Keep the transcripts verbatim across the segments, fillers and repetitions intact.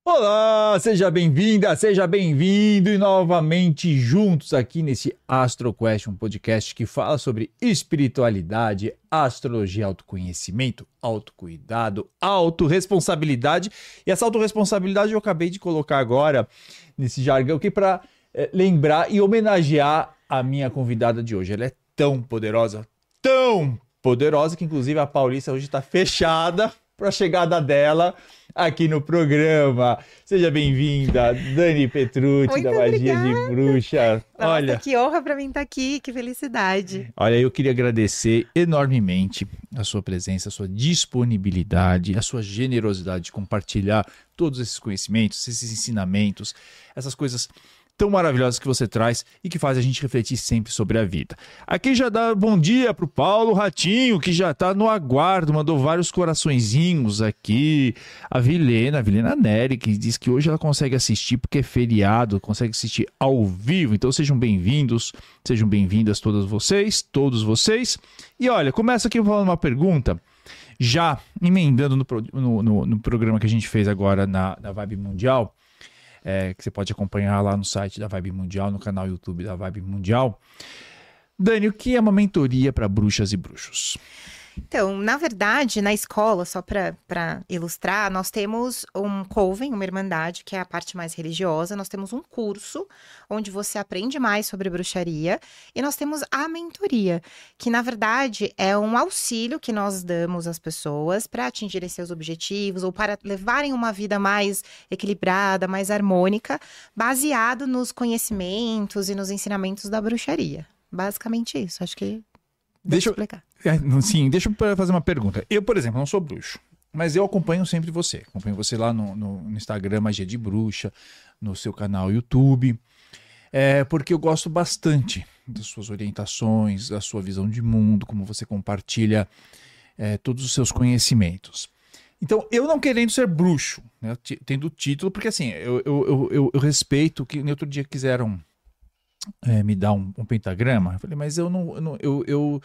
Olá, seja bem-vinda, seja bem-vindo e novamente juntos aqui nesse Astro Quest, um podcast que fala sobre espiritualidade, astrologia, autoconhecimento, autocuidado, autorresponsabilidade. E essa autorresponsabilidade eu acabei de colocar agora nesse jargão aqui para é, lembrar e homenagear a minha convidada de hoje. Ela é tão poderosa, tão poderosa que inclusive a Paulista hoje está fechada para a chegada dela aqui no programa. Seja bem-vinda, Dani Petrucci, Muito da Magia obrigada. de Bruxa. Nossa, Olha, que honra pra mim estar aqui, que felicidade. olha, eu queria agradecer enormemente a sua presença, a sua disponibilidade, a sua generosidade de compartilhar todos esses conhecimentos, esses ensinamentos, essas coisas tão maravilhosas que você traz e que faz a gente refletir sempre sobre a vida. Aqui já dá bom dia pro Paulo Ratinho, que já tá no aguardo, mandou vários coraçõezinhos aqui. A Vilena, a Vilena Neri, que diz que hoje ela consegue assistir porque é feriado, consegue assistir ao vivo. Então sejam bem-vindos, sejam bem-vindas todas vocês, todos vocês. E olha, começa aqui falando uma pergunta, já emendando no, pro- no, no, no programa que a gente fez agora na, na Vibe Mundial. É, que você pode acompanhar lá no site da Vibe Mundial, no canal YouTube da Vibe Mundial. Dani, o que é uma mentoria para bruxas e bruxos? Então, na verdade, na escola, só para para ilustrar, nós temos um coven, uma irmandade, que é a parte mais religiosa. Nós temos um curso onde você aprende mais sobre bruxaria. E nós temos a mentoria, que na verdade é um auxílio que nós damos às pessoas para atingirem seus objetivos ou para levarem uma vida mais equilibrada, mais harmônica, baseado nos conhecimentos e nos ensinamentos da bruxaria. Basicamente isso, acho que Deixa deixa eu- eu explicar. É, sim, deixa eu fazer uma pergunta. Eu, por exemplo, não sou bruxo, mas eu acompanho sempre você. Acompanho você lá no, no- no Instagram, Magia de Bruxa, no seu canal YouTube, é, porque eu gosto bastante das suas orientações, da sua visão de mundo, como você compartilha é, todos os seus conhecimentos. Então, eu não querendo ser bruxo, né, ti- tendo o título, porque assim, eu, eu, eu, eu- eu respeito que no outro dia quiseram é, me dar um, um pentagrama. Eu falei, mas eu não. Eu, não- eu, eu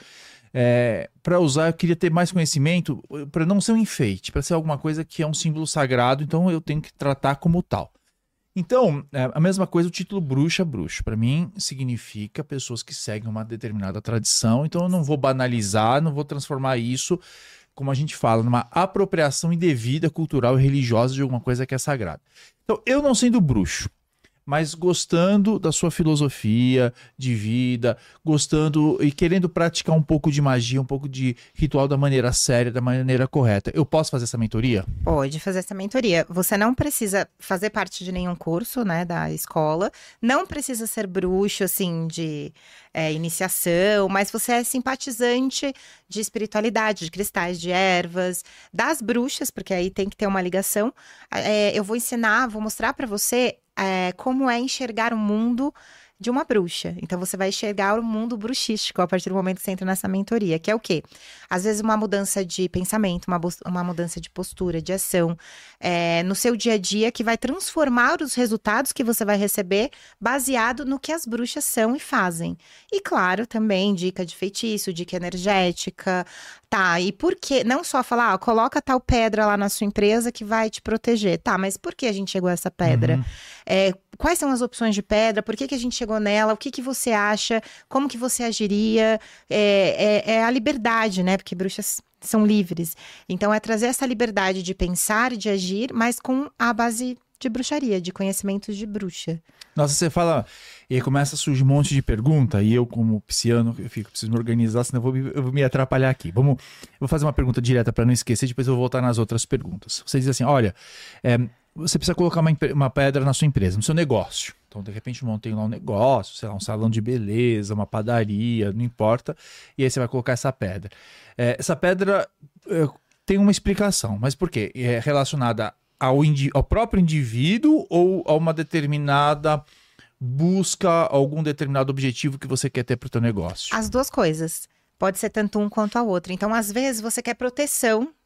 para usar, eu queria ter mais conhecimento, para não ser um enfeite, para ser alguma coisa que é um símbolo sagrado, então eu tenho que tratar como tal. Então, é, a mesma coisa, o título bruxa, bruxo. Para mim, significa pessoas que seguem uma determinada tradição, então eu não vou banalizar, não vou transformar isso, como a gente fala, numa apropriação indevida, cultural e religiosa de alguma coisa que é sagrada. Então, eu não sendo bruxo, mas gostando da sua filosofia de vida, gostando e querendo praticar um pouco de magia, um pouco de ritual da maneira séria, da maneira correta. Eu posso fazer essa mentoria? Pode fazer essa mentoria. Você não precisa fazer parte de nenhum curso, né, da escola. Não precisa ser bruxo, assim, de é, iniciação. Mas você é simpatizante de espiritualidade, de cristais, de ervas, das bruxas, porque aí tem que ter uma ligação. É, eu vou ensinar, vou mostrar pra você é, como é enxergar o mundo de uma bruxa. Então, você vai enxergar o mundo bruxístico a partir do momento que você entra nessa mentoria, que é o quê? Às vezes, uma mudança de pensamento, uma, bus- uma mudança de postura, de ação, é, no seu dia a dia, que vai transformar os resultados que você vai receber baseado no que as bruxas são e fazem. E, claro, também dica de feitiço, dica energética, tá? E por que? Não só falar, ó, coloca tal pedra lá na sua empresa que vai te proteger. Tá, mas por que a gente chegou a essa pedra? Uhum. É, quais são as opções de pedra? Por que, que a gente chegou nela? O que, que você acha? Como que você agiria? É, é- é a liberdade, né? Porque bruxas são livres. Então, é trazer essa liberdade de pensar, de agir, mas com a base de bruxaria, de conhecimentos de bruxa. Nossa, você fala, e aí começa a surgir um monte de pergunta, e eu, como pisciano, eu fico, preciso me organizar, senão eu vou me, eu vou me atrapalhar aqui. Vamos, eu vou fazer uma pergunta direta para não esquecer, depois eu vou voltar nas outras perguntas. Você diz assim, olha, é, você precisa colocar uma, empre- uma pedra na sua empresa, no seu negócio. Então, de repente, eu montei lá um negócio, sei lá, um salão de beleza, uma padaria, não importa, e aí você vai colocar essa pedra. É, essa pedra é, tem uma explicação, mas por quê? É relacionada ao, indi- ao próprio indivíduo ou a uma determinada busca, algum determinado objetivo que você quer ter para o teu negócio? As duas coisas. Pode ser tanto um quanto a outra. Então, às vezes, você quer proteção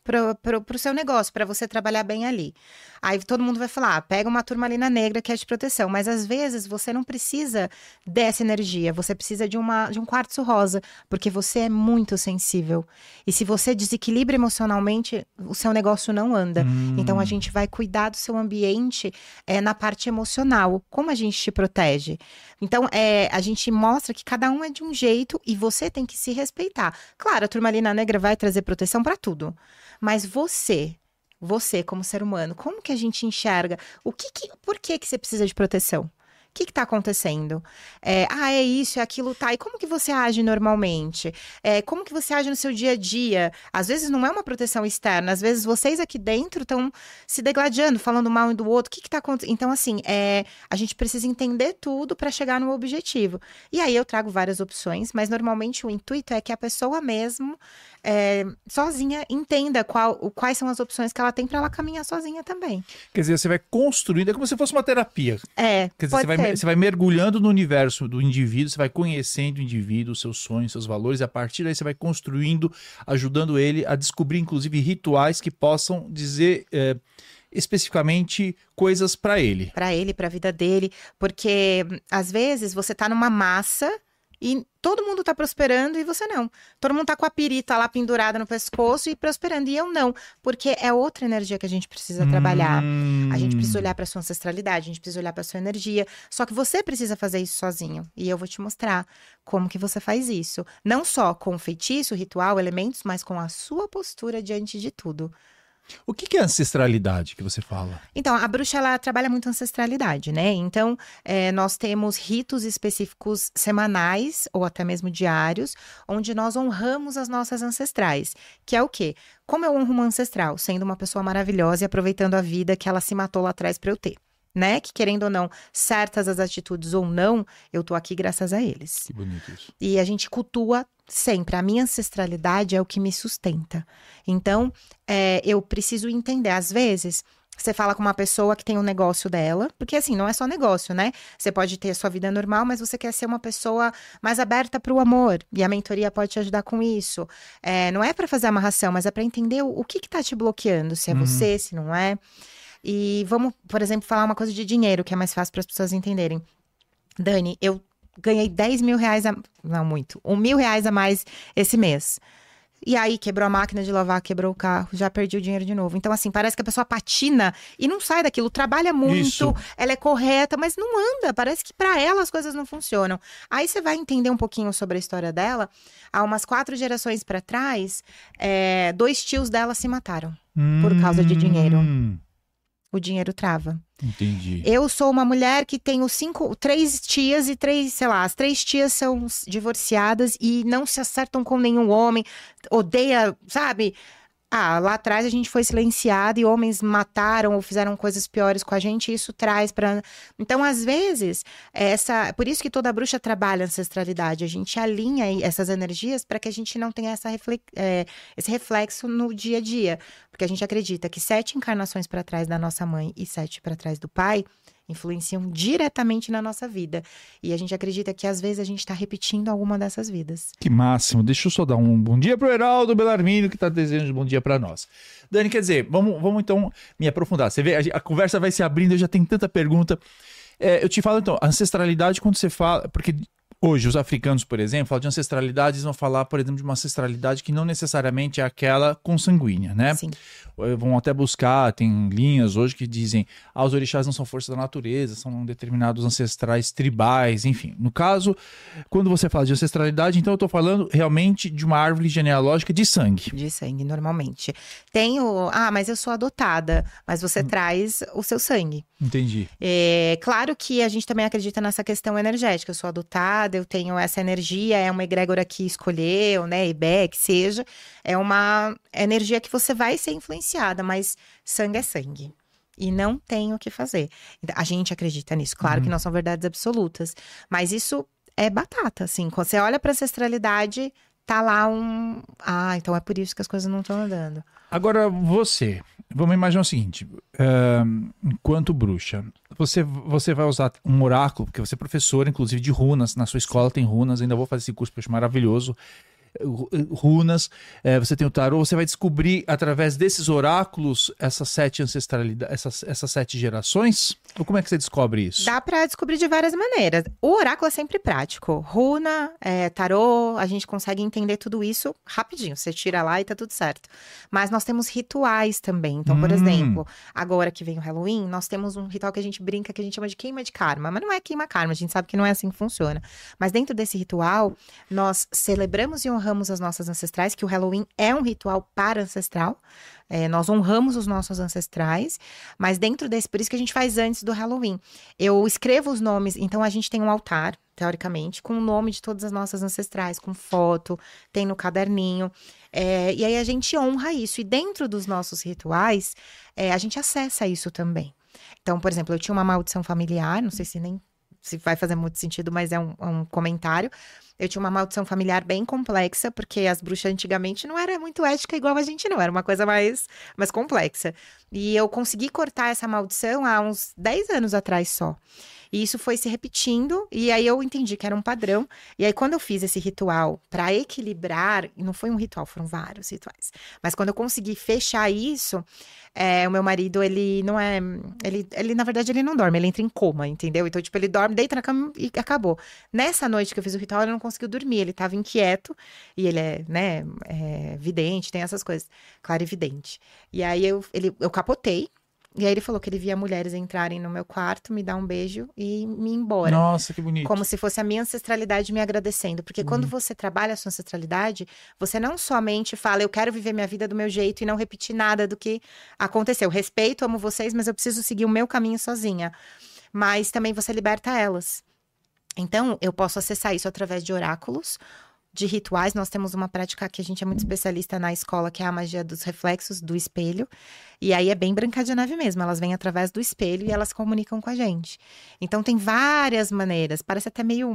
pro, pro, pro seu negócio, para você trabalhar bem ali. Aí todo mundo vai falar, ah, pega uma turmalina negra que é de proteção, mas às vezes você não precisa dessa energia, você precisa de, uma, de um quartzo rosa, porque você é muito sensível. E se você desequilibra emocionalmente, o seu negócio não anda. Hum. Então a gente vai cuidar do seu ambiente é, na parte emocional. Como a gente te protege? Então é, a gente mostra que cada um é de um jeito e você tem que se respeitar. Claro, a turmalina negra vai trazer proteção para tudo, mas você... Você, como ser humano, como que a gente enxerga? O que que, por que que você precisa de proteção? O que que tá acontecendo? É, ah, é isso, é aquilo, tá. E como que você age normalmente? É, como que você age no seu dia a dia? Às vezes não é uma proteção externa, às vezes vocês aqui dentro estão se degladiando, falando mal um do outro. O que que tá acontecendo? Então, assim, é, a gente precisa entender tudo para chegar no objetivo. E aí eu trago várias opções, mas normalmente o intuito é que a pessoa mesmo... É, sozinha, entenda qual, quais são as opções que ela tem para ela caminhar sozinha também. Quer dizer, você vai construindo, é como se fosse uma terapia. É, Quer dizer, pode você vai, ser. você vai mergulhando no universo do indivíduo, você vai conhecendo o indivíduo, os seus sonhos, seus valores, e a partir daí você vai construindo, ajudando ele a descobrir, inclusive, rituais que possam dizer... É, especificamente coisas para ele. Para ele, para a vida dele, porque às vezes você tá numa massa e todo mundo tá prosperando e você não. Todo mundo tá com a pirita lá pendurada no pescoço e prosperando, e eu não, porque é outra energia que a gente precisa Hum... trabalhar. A gente precisa olhar para sua ancestralidade, a gente precisa olhar para sua energia, só que você precisa fazer isso sozinho, e eu vou te mostrar como que você faz isso, não só com feitiço, ritual, elementos, mas com a sua postura diante de tudo. O que que é ancestralidade que você fala? Então, a bruxa, ela trabalha muito ancestralidade, né? Então, é, nós temos ritos específicos semanais, ou até mesmo diários, onde nós honramos as nossas ancestrais. Que é o quê? Como eu honro uma ancestral? Sendo uma pessoa maravilhosa e aproveitando a vida que ela se matou lá atrás para eu ter. Né? Que querendo ou não, certas as atitudes ou não, eu tô aqui graças a eles. Que bonito isso. E a gente cultua sempre. A minha ancestralidade é o que me sustenta. Então, é, eu preciso entender. Às vezes, você fala com uma pessoa que tem um negócio dela, porque assim, não é só negócio, né? Você pode ter a sua vida normal, mas você quer ser uma pessoa mais aberta para o amor. E a mentoria pode te ajudar com isso. É, não é para fazer amarração, mas é para entender o, o que que tá te bloqueando. Se é Uhum. você, se não é. E vamos, por exemplo, falar uma coisa de dinheiro, que é mais fácil para as pessoas entenderem. Dani, eu ganhei dez mil reais, a... não muito, um mil reais a mais esse mês. E aí, quebrou a máquina de lavar, quebrou o carro, já perdi o dinheiro de novo. Então, assim, parece que a pessoa patina e não sai daquilo, trabalha muito, Isso. ela é correta, mas não anda. Parece que para ela as coisas não funcionam. Aí você vai entender um pouquinho sobre a história dela. Há umas quatro gerações para trás, é, dois tios dela se mataram por causa de dinheiro. Hum, O dinheiro trava. Entendi. Eu sou uma mulher que tenho cinco, três tias e três, sei lá, as três tias são divorciadas e não se acertam com nenhum homem, odeia, sabe? Ah, lá atrás a gente foi silenciado e homens mataram ou fizeram coisas piores com a gente, e isso traz pra... Então, às vezes, essa... por isso que toda bruxa trabalha a ancestralidade, a gente alinha aí essas energias para que a gente não tenha essa refle... é, esse reflexo no dia a dia, porque a gente acredita que sete encarnações para trás da nossa mãe e sete para trás do pai influenciam diretamente na nossa vida. E a gente acredita que às vezes a gente está repetindo alguma dessas vidas. Que máximo. Deixa eu só dar um bom dia pro Heraldo Bellarmino, que tá desejando um bom dia para nós. Dani, quer dizer, vamos, vamos então me aprofundar. Você vê, a, a conversa vai se abrindo, eu já tenho tanta pergunta. É, eu te falo então, ancestralidade quando você fala... Porque hoje os africanos, por exemplo, falam de ancestralidade, eles vão falar, por exemplo, de uma ancestralidade que não necessariamente é aquela consanguínea, né? Sim. Vão até buscar, tem linhas hoje que dizem ah, os orixás não são forças da natureza, são determinados ancestrais tribais, enfim. No caso, quando você fala de ancestralidade, então eu tô falando realmente de uma árvore genealógica de sangue. De sangue, normalmente. Tem o... Ah, mas eu sou adotada. Mas você hum. traz o seu sangue. Entendi. É, claro que a gente também acredita nessa questão energética. Eu sou adotada, eu tenho essa energia, é uma egrégora que escolheu, né? Ibé, que seja. É uma energia que você vai ser influenciada, mas sangue é sangue. E não tem o que fazer. A gente acredita nisso. Claro uhum. que não são verdades absolutas. Mas isso é batata, assim. Quando você olha para a ancestralidade, tá lá um... Ah, então é por isso que as coisas não estão andando. Agora, você... Vamos imaginar o seguinte. Uh, enquanto bruxa, você, você vai usar um oráculo, porque você é professora, inclusive, de runas. Na sua escola tem runas. Ainda vou fazer esse curso, porque eu acho maravilhoso. runas, é, você tem o tarô, você vai descobrir através desses oráculos essas sete ancestralidades, essas, essas sete gerações? Ou como é que você descobre isso? Dá pra descobrir de várias maneiras. O oráculo é sempre prático. Runa, é, tarô, a gente consegue entender tudo isso rapidinho. Você tira lá e tá tudo certo. Mas nós temos rituais também. Então, por Hum. exemplo, agora que vem o Halloween, nós temos um ritual que a gente brinca, que a gente chama de queima de karma. Mas não é queima karma, a gente sabe que não é assim que funciona. Mas dentro desse ritual, nós celebramos e honramos as nossas ancestrais, que o Halloween é um ritual para ancestral. É, nós honramos os nossos ancestrais, mas dentro desse, por isso que a gente faz antes do Halloween. Eu escrevo os nomes, então a gente tem um altar, teoricamente, com o nome de todas as nossas ancestrais, com foto, tem no caderninho. É, e aí a gente honra isso. E dentro dos nossos rituais, é, a gente acessa isso também. Então, por exemplo, eu tinha uma maldição familiar, não sei se nem se vai fazer muito sentido, mas é um, é um comentário. Eu tinha uma maldição familiar bem complexa, porque as bruxas antigamente não era muito ética igual a gente não, era uma coisa mais, mais complexa. E eu consegui cortar essa maldição há uns dez anos atrás só. E isso foi se repetindo, e aí eu entendi que era um padrão. E aí, quando eu fiz esse ritual para equilibrar, e não foi um ritual, foram vários rituais. Mas quando eu consegui fechar isso, é, o meu marido, ele não é... Ele, ele, na verdade, ele não dorme, ele entra em coma, entendeu? Então, tipo, ele dorme, deita na cama e acabou. Nessa noite que eu fiz o ritual, ele não conseguiu dormir, ele tava inquieto. E ele é, né, é, vidente, tem essas coisas. Clarividente. E aí, eu, ele, eu capotei. E aí ele falou que ele via mulheres entrarem no meu quarto, me dar um beijo e me ir embora. Nossa, que bonito. Como se fosse a minha ancestralidade me agradecendo. Porque Uhum. quando você trabalha a sua ancestralidade, você não somente fala, eu quero viver minha vida do meu jeito e não repetir nada do que aconteceu. Respeito, amo vocês, mas eu preciso seguir o meu caminho sozinha. Mas também você liberta elas. Então, eu posso acessar isso através de oráculos, de rituais. Nós temos uma prática que a gente é muito especialista na escola, que é a magia dos reflexos, do espelho. E aí é bem Branca de Neve mesmo, elas vêm através do espelho e elas comunicam com a gente. Então tem várias maneiras, parece até meio,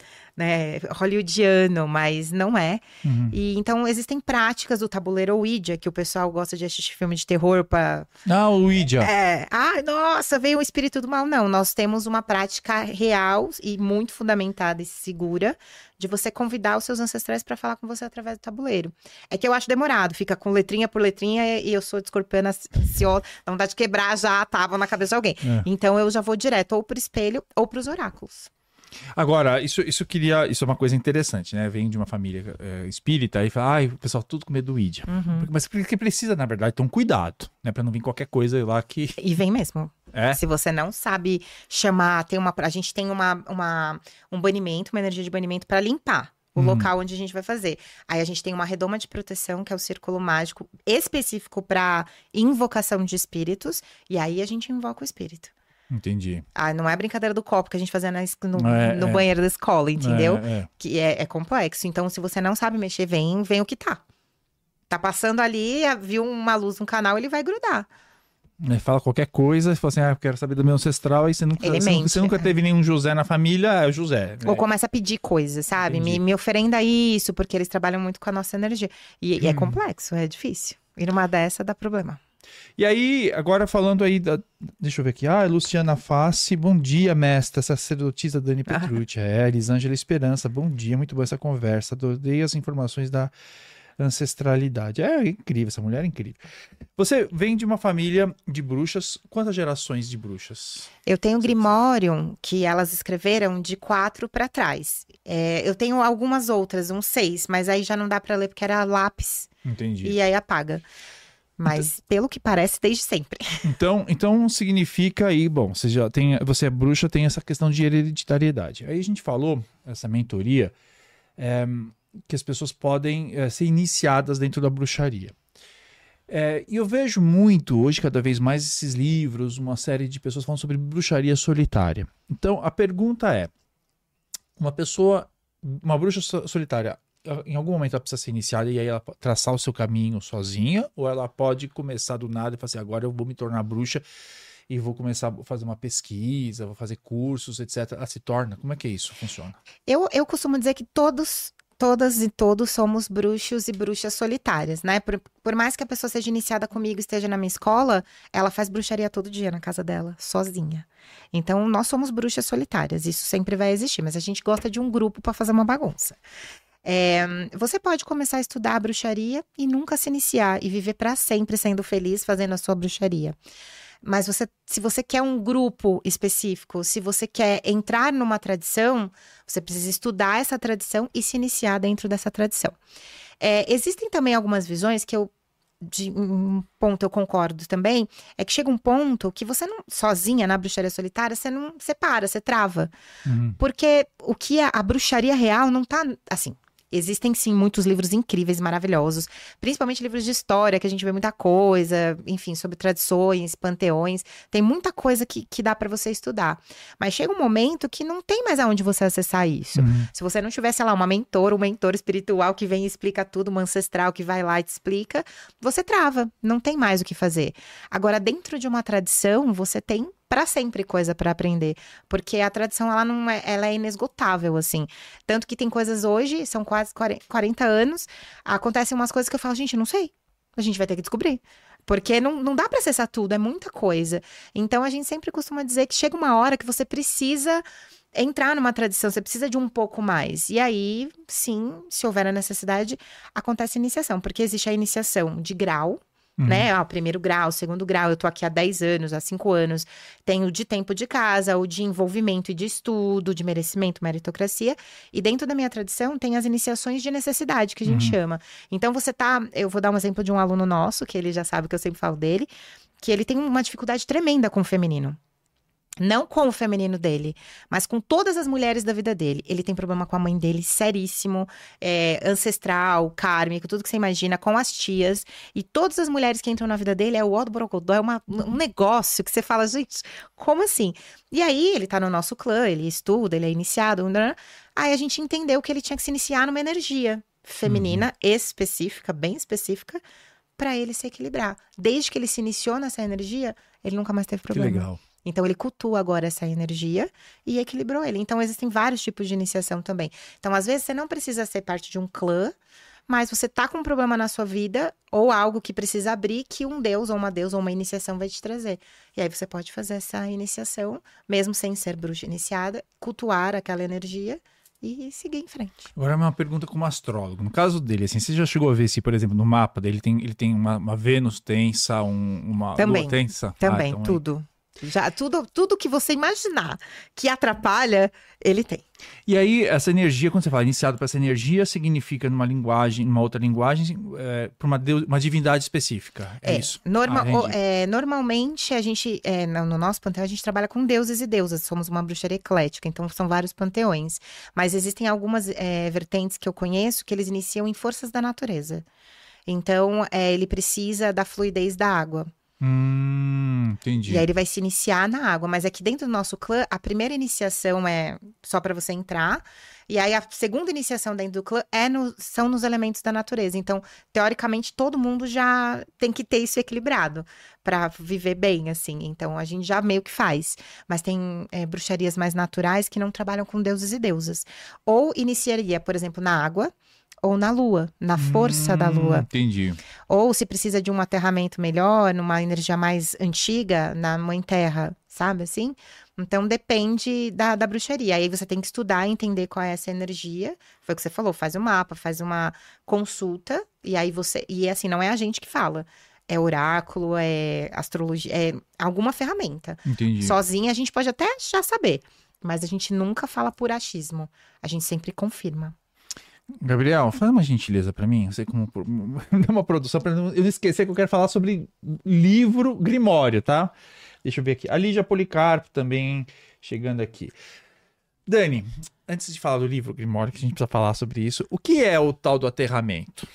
né, hollywoodiano, mas não é. Uhum. E então existem práticas do tabuleiro Ouija, que o pessoal gosta de assistir filme de terror para... Ah, o Ouija. É, ah, nossa, veio um espírito do mal. Não, nós temos uma prática real e muito fundamentada e segura de você convidar os seus ancestrais para falar com você através do tabuleiro. É que eu acho demorado, fica com letrinha por letrinha e eu sou de escorpiana ansiosa, dá vontade de quebrar já a tábua na cabeça de alguém. É. Então eu já vou direto ou pro espelho ou pros oráculos. Agora, isso, isso queria. Isso é uma coisa interessante, né? Vem de uma família é, espírita e fala, ai, o pessoal tudo com medo do Ouija. Uhum. Mas porque precisa, na verdade, ter um cuidado, né? Pra não vir qualquer coisa lá que. E vem mesmo. É. Se você não sabe chamar, tem uma, a gente tem uma, uma, um banimento, uma energia de banimento para limpar o Uhum. local onde a gente vai fazer. Aí a gente tem uma redoma de proteção, que é o círculo mágico específico para invocação de espíritos, e aí a gente invoca o espírito. Entendi. Ah, não é brincadeira do copo que a gente fazia na, es- no, É, no é. banheiro da escola, entendeu? É, é. Que é, é complexo. Então, se você não sabe mexer, vem, vem o que tá. Tá passando ali, viu uma luz no canal, ele vai grudar. É, fala qualquer coisa e fala assim, ah, eu quero saber do meu ancestral, aí você nunca, Ele você, nunca- mente, você nunca é. teve nenhum José na família, é o José. Ou É. começa a pedir coisas, sabe? Me, Entendi. me oferenda isso, porque eles trabalham muito com a nossa energia. E, e é complexo, é difícil. E numa dessa dá problema. E aí, agora falando aí, da, deixa eu ver aqui, ah, Luciana Fassi, bom dia, mestra, sacerdotisa Dani Petrucci, é, Elisângela Esperança, bom dia, muito boa essa conversa, adorei as informações da ancestralidade. É incrível, essa mulher é incrível. Você vem de uma família de bruxas, quantas gerações de bruxas? Eu tenho um grimório que elas escreveram de quatro pra trás. É, eu tenho algumas outras, uns seis, mas aí já não dá pra ler porque era lápis Entendi. e aí apaga. Mas pelo que parece, desde sempre. Então, então significa aí, bom, você já tem, você é bruxa, tem essa questão de hereditariedade. Aí a gente falou, essa mentoria, é, que as pessoas podem é, ser iniciadas dentro da bruxaria. É, e eu vejo muito, hoje, cada vez mais, esses livros, uma série de pessoas falando sobre bruxaria solitária. Então, a pergunta é, uma pessoa, uma bruxa so- solitária, em algum momento ela precisa ser iniciada e aí ela pode traçar o seu caminho sozinha, ou ela pode começar do nada e falar assim, agora eu vou me tornar bruxa e vou começar a fazer uma pesquisa, vou fazer cursos, etcétera. Ela se torna? Como é que isso funciona? Eu, eu costumo dizer que todos, todas e todos somos bruxos e bruxas solitárias, né? Por, por mais que a pessoa seja iniciada comigo, esteja na minha escola, ela faz bruxaria todo dia na casa dela, sozinha. Então, nós somos bruxas solitárias, isso sempre vai existir, mas a gente gosta de um grupo para fazer uma bagunça. É, você pode começar a estudar a bruxaria e nunca se iniciar e viver para sempre sendo feliz fazendo a sua bruxaria. Mas você, se você quer um grupo específico, se você quer entrar numa tradição, você precisa estudar essa tradição e se iniciar dentro dessa tradição. É, existem também algumas visões que eu, de um ponto eu concordo também, é que chega um ponto que você não, sozinha na bruxaria solitária, você não separa, você trava. Uhum. Porque o que é a bruxaria real não tá, assim... Existem, sim, muitos livros incríveis, maravilhosos. Principalmente livros de história, que a gente vê muita coisa. Enfim, sobre tradições, panteões. Tem muita coisa que, que dá pra você estudar. Mas chega um momento que não tem mais aonde você acessar isso. Uhum. Se você não tiver, sei lá, uma mentora, um mentor espiritual que vem e explica tudo, uma ancestral que vai lá e te explica, você trava. Não tem mais o que fazer. Agora, dentro de uma tradição, você tem... para sempre coisa para aprender, porque a tradição ela não é, ela é inesgotável assim, tanto que tem coisas hoje, são quase quarenta anos, acontecem umas coisas que eu falo, gente, não sei, a gente vai ter que descobrir, porque não, não dá para acessar tudo, é muita coisa, então a gente sempre costuma dizer que chega uma hora que você precisa entrar numa tradição, você precisa de um pouco mais, e aí sim, se houver a necessidade, acontece a iniciação, porque existe a iniciação de grau, Uhum. né? Ah, o primeiro grau, o segundo grau, eu tô aqui há dez anos, há cinco anos. Tenho de tempo de casa, o de envolvimento e de estudo, de merecimento, meritocracia. E dentro da minha tradição tem as iniciações de necessidade, que a gente Uhum. chama. Então você tá... Eu vou dar um exemplo de um aluno nosso, que ele já sabe que eu sempre falo dele, que ele tem uma dificuldade tremenda com o feminino. Não com o feminino dele, mas com todas as mulheres da vida dele. Ele tem problema com a mãe dele, seríssimo, é, ancestral, kármico, tudo que você imagina, com as tias. E todas as mulheres que entram na vida dele é o ó do borogodó, é uma, um negócio que você fala, gente, como assim? E aí, ele tá no nosso clã, ele estuda, ele é iniciado. Aí a gente entendeu que ele tinha que se iniciar numa energia feminina uhum. específica, bem específica, para ele se equilibrar. Desde que ele se iniciou nessa energia, ele nunca mais teve problema. Que legal. Então, ele cultua agora essa energia e equilibrou ele. Então, existem vários tipos de iniciação também. Então, às vezes, você não precisa ser parte de um clã, mas você tá com um problema na sua vida ou algo que precisa abrir que um deus ou uma deusa ou uma iniciação vai te trazer. E aí, você pode fazer essa iniciação, mesmo sem ser bruxa iniciada, cultuar aquela energia e seguir em frente. Agora, é uma pergunta como astrólogo. No caso dele, assim, você já chegou a ver se, por exemplo, no mapa dele tem, ele tem uma, uma Vênus tensa, um, uma também, Lua tensa? Também, ah, então, tudo. Já, tudo, tudo que você imaginar que atrapalha, ele tem. E aí, essa energia, quando você fala iniciado para essa energia, significa numa linguagem, numa outra linguagem, é, para uma, uma divindade específica. É, é isso. Norma, ah, o, é, normalmente, a gente, é, no nosso panteão, a gente trabalha com deuses e deusas. Somos uma bruxaria eclética, então são vários panteões. Mas existem algumas é, vertentes que eu conheço que eles iniciam em forças da natureza. Então, é, ele precisa da fluidez da água. Hum, entendi. E aí ele vai se iniciar na água, mas aqui dentro do nosso clã, a primeira iniciação é só para você entrar, e aí a segunda iniciação dentro do clã é no, são nos elementos da natureza. Então, teoricamente, todo mundo já tem que ter isso equilibrado para viver bem, assim. Então, a gente já meio que faz. Mas tem é, bruxarias mais naturais que não trabalham com deuses e deusas. Ou iniciaria, por exemplo, na água, ou na lua, na força hum, da lua. Entendi. Ou se precisa de um aterramento melhor, numa energia mais antiga, na mãe terra, sabe assim? Então depende da, da bruxaria. Aí você tem que estudar, entender qual é essa energia. Foi o que você falou, faz um mapa, faz uma consulta, e aí você. E assim, não é a gente que fala. É oráculo, é astrologia, é alguma ferramenta. Entendi. Sozinha a gente pode até já saber, mas a gente nunca fala por achismo. A gente sempre confirma. Gabriel, faz uma gentileza pra mim, você como dá uma produção para eu não esquecer que eu quero falar sobre livro Grimório, tá? Deixa eu ver aqui. A Lígia Policarpo também chegando aqui. Dani, antes de falar do livro Grimório, que a gente precisa falar sobre isso, o que é o tal do aterramento?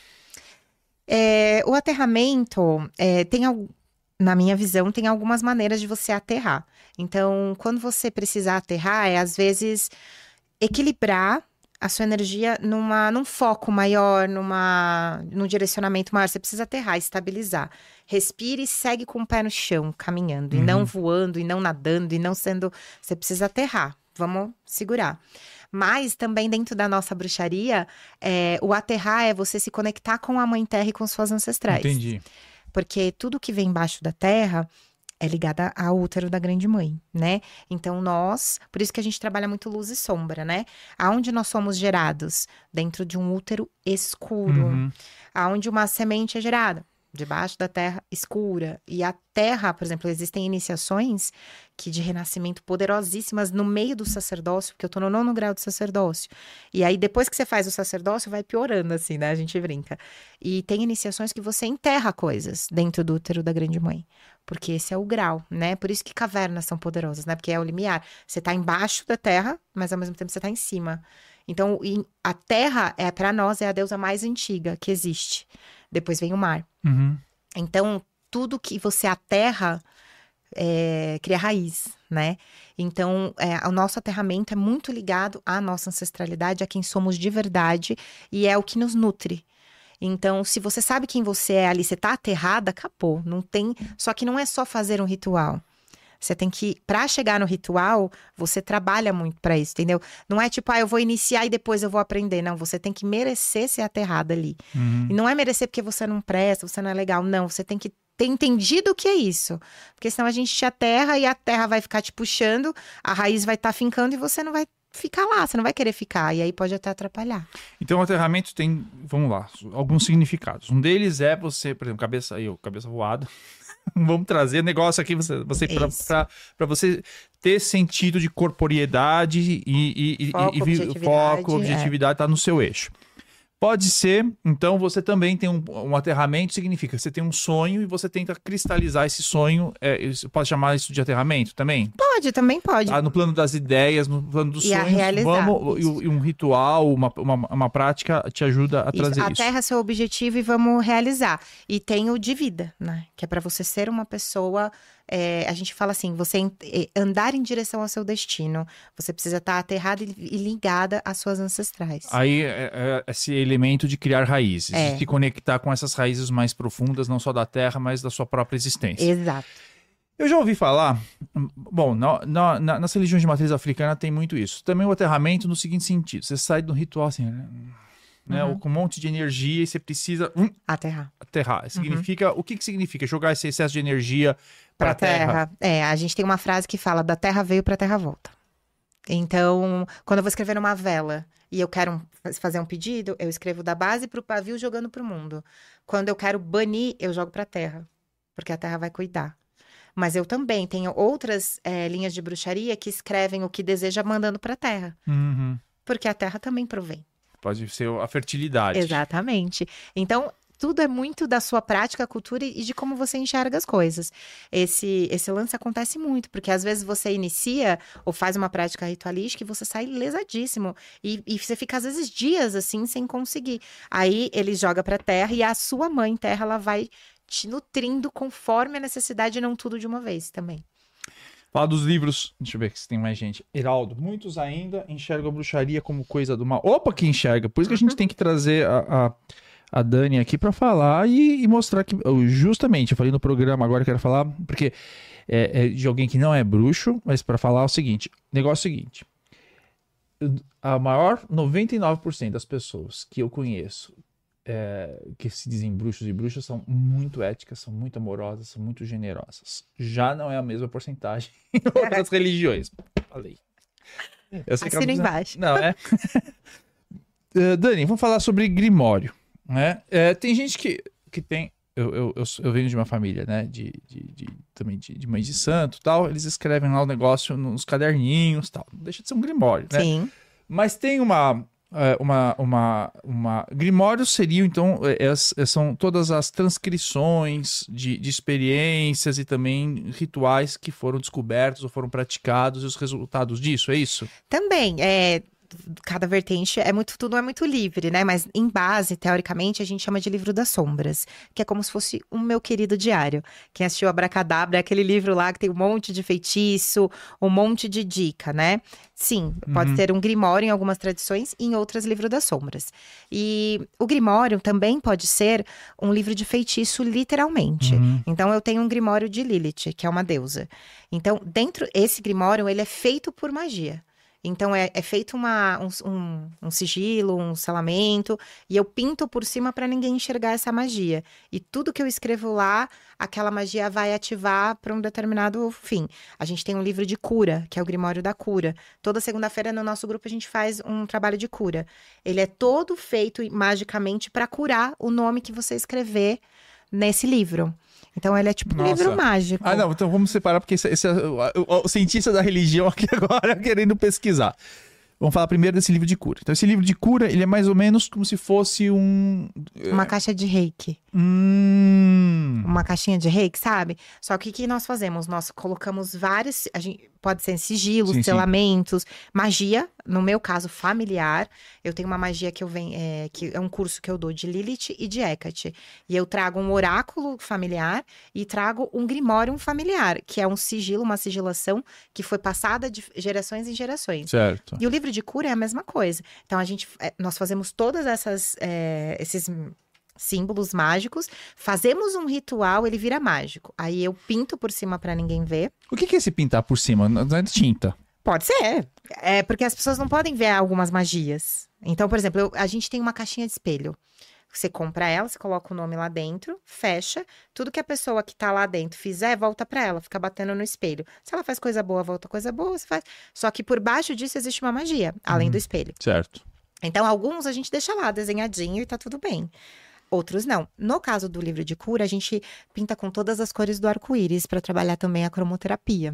É, o aterramento é, tem, na minha visão, tem algumas maneiras de você aterrar. Então, quando você precisar aterrar, é às vezes equilibrar a sua energia numa, num foco maior, numa, num direcionamento maior. Você precisa aterrar, estabilizar. Respire e segue com o pé no chão, caminhando. Uhum. E não voando, e não nadando, e não sendo... Você precisa aterrar. Vamos segurar. Mas também dentro da nossa bruxaria, é, o aterrar é você se conectar com a Mãe Terra e com suas ancestrais. Entendi. Porque tudo que vem embaixo da terra é ligada ao útero da grande mãe, né? Então nós, por isso que a gente trabalha muito luz e sombra, né? Aonde nós somos gerados? Dentro de um útero escuro. Uhum. Aonde uma semente é gerada? Debaixo da terra escura. E a terra, por exemplo, existem iniciações que de renascimento poderosíssimas no meio do sacerdócio, porque eu tô no nono grau de sacerdócio. E aí, depois que você faz o sacerdócio, vai piorando, assim, né? A gente brinca. E tem iniciações que você enterra coisas dentro do útero da grande mãe. Porque esse é o grau, né? Por isso que cavernas são poderosas, né? Porque é o limiar. Você tá embaixo da terra, mas ao mesmo tempo você tá em cima. Então, a terra, é para nós, é a deusa mais antiga que existe. Depois vem o mar. Uhum. Então, tudo que você aterra é, cria raiz, né? Então, é, o nosso aterramento é muito ligado à nossa ancestralidade, a quem somos de verdade, e é o que nos nutre. Então, se você sabe quem você é ali, você tá aterrada, acabou. Não tem. Só que não é só fazer um ritual. Você tem que, para chegar no ritual, você trabalha muito para isso, entendeu? Não é tipo, ah, eu vou iniciar e depois eu vou aprender. Não, você tem que merecer ser aterrada ali. Uhum. E não é merecer porque você não presta, você não é legal. Não, você tem que ter entendido o que é isso. Porque senão a gente te aterra e a terra vai ficar te puxando, a raiz vai estar tá fincando e você não vai ficar lá, você não vai querer ficar. E aí pode até atrapalhar. Então, o aterramento tem, vamos lá, alguns significados. Um deles é você, por exemplo, cabeça, eu, cabeça voada. Vamos trazer negócio aqui você, você para você ter sentido de corporeidade e, e, e, foco, e, e objetividade, foco, objetividade, tá no seu eixo. Pode ser, então você também tem um, um aterramento, significa que você tem um sonho e você tenta cristalizar esse sonho. É, pode chamar isso de aterramento também? Pode, também pode. Ah, no plano das ideias, no plano dos e sonhos, a realizar, vamos, e, e um ritual, uma, uma, uma prática te ajuda a isso, trazer isso. Aterra seu objetivo e vamos realizar. E tem o de vida, né? Que é para você ser uma pessoa... É, a gente fala assim, você andar em direção ao seu destino, você precisa estar aterrada e ligada às suas ancestrais. Aí, é, é esse elemento de criar raízes, é. de se conectar com essas raízes mais profundas, não só da terra, mas da sua própria existência. Exato. Eu já ouvi falar, bom, na, na, nas religiões de matriz africana tem muito isso. Também o aterramento no seguinte sentido, você sai de um ritual assim, né, uhum. com um monte de energia e você precisa hum, aterrar. Aterrar. Significa, uhum. O que, que significa? Jogar esse excesso de energia para a terra. terra. É, a gente tem uma frase que fala, da terra veio para a terra volta. Então, quando eu vou escrever numa vela e eu quero fazer um pedido, eu escrevo da base para o pavio jogando para o mundo. Quando eu quero banir, eu jogo para a terra, porque a terra vai cuidar. Mas eu também tenho outras é, linhas de bruxaria que escrevem o que deseja mandando para a terra. Uhum. Porque a terra também provém. Pode ser a fertilidade. Exatamente. Então, tudo é muito da sua prática, cultura e de como você enxerga as coisas. Esse, esse lance acontece muito, porque às vezes você inicia ou faz uma prática ritualística e você sai lesadíssimo. E, e você fica, às vezes, dias assim, sem conseguir. Aí, ele joga pra terra e a sua mãe terra, ela vai te nutrindo conforme a necessidade e não tudo de uma vez também. Fala dos livros. Deixa eu ver se tem mais gente. Heraldo, muitos ainda enxergam a bruxaria como coisa do mal. Opa, que enxerga. Por isso que a gente tem que trazer a... a... a Dani aqui para falar e, e mostrar que, justamente, eu falei no programa, agora eu quero falar, porque é, é de alguém que não é bruxo, mas para falar o seguinte, negócio é o seguinte, a maior noventa e nove por cento das pessoas que eu conheço é, que se dizem bruxos e bruxas são muito éticas, são muito amorosas, são muito generosas. Já não é a mesma porcentagem em outras religiões. Falei. Eu sei Assina que embaixo. Não, é? uh, Dani, vamos falar sobre Grimório. Né? É, tem gente que, que tem. Eu, eu, eu, eu venho de uma família, né? De, de, de, também de, de mãe de santo e tal. Eles escrevem lá o negócio nos caderninhos e tal. Não deixa de ser um Grimório, né? Sim. Mas tem uma. Uma, uma, uma... Grimório seria, então, é, é, são todas as transcrições de, de experiências e também rituais que foram descobertos ou foram praticados e os resultados disso, é isso? Também, é. Cada vertente é muito, tudo é muito livre, né? Mas em base, teoricamente, a gente chama de livro das sombras, que é como se fosse um meu querido diário. Quem assistiu Abracadabra é aquele livro lá que tem um monte de feitiço, um monte de dica, né? Sim, pode uhum. ser um grimório em algumas tradições e em outras livro das sombras. E o grimório também pode ser um livro de feitiço, literalmente. Uhum. Então, eu tenho um grimório de Lilith, que é uma deusa. Então, dentro esse grimório, ele é feito por magia. Então, é, é feito uma, um, um, um sigilo, um selamento, e eu pinto por cima para ninguém enxergar essa magia. E tudo que eu escrevo lá, aquela magia vai ativar para um determinado fim. A gente tem um livro de cura, que é o Grimório da Cura. Toda segunda-feira, no nosso grupo, a gente faz um trabalho de cura. Ele é todo feito magicamente para curar o nome que você escrever nesse livro. Então, ele é tipo um Nossa. livro mágico. Ah, não, então vamos separar, porque esse, esse é o, o- o cientista da religião aqui agora querendo pesquisar. Vamos falar primeiro desse livro de cura. Então, esse livro de cura, ele é mais ou menos como se fosse um... Uma caixa de reiki. Hum... Uma caixinha de reiki, sabe? Só que o que nós fazemos? Nós colocamos vários, a gente, pode ser sigilos, Sim, sim. selamentos, magia, no meu caso, familiar. Eu tenho uma magia que eu venho, é, que é um curso que eu dou de Lilith e de Hecate. E eu trago um oráculo familiar e trago um grimório familiar, que é um sigilo, uma sigilação que foi passada de gerações em gerações. Certo. E o livro de cura é a mesma coisa. Então, a gente, é, nós fazemos todas essas, é, esses símbolos mágicos, fazemos um ritual, ele vira mágico. Aí eu pinto por cima pra ninguém ver. O que que é esse pintar por cima? Não é tinta. Pode ser. É porque as pessoas não podem ver algumas magias. Então, por exemplo, eu- a gente tem uma caixinha de espelho. Você compra ela, você coloca o nome lá dentro, fecha. Tudo que a pessoa que tá lá dentro fizer, volta pra ela, fica batendo no espelho. Se ela faz coisa boa, volta coisa boa, você faz. Só que por baixo disso existe uma magia, além do espelho. Certo. Então, alguns a gente deixa lá desenhadinho e tá tudo bem. Outros não. No caso do livro de cura, a gente pinta com todas as cores do arco-íris para trabalhar também a cromoterapia.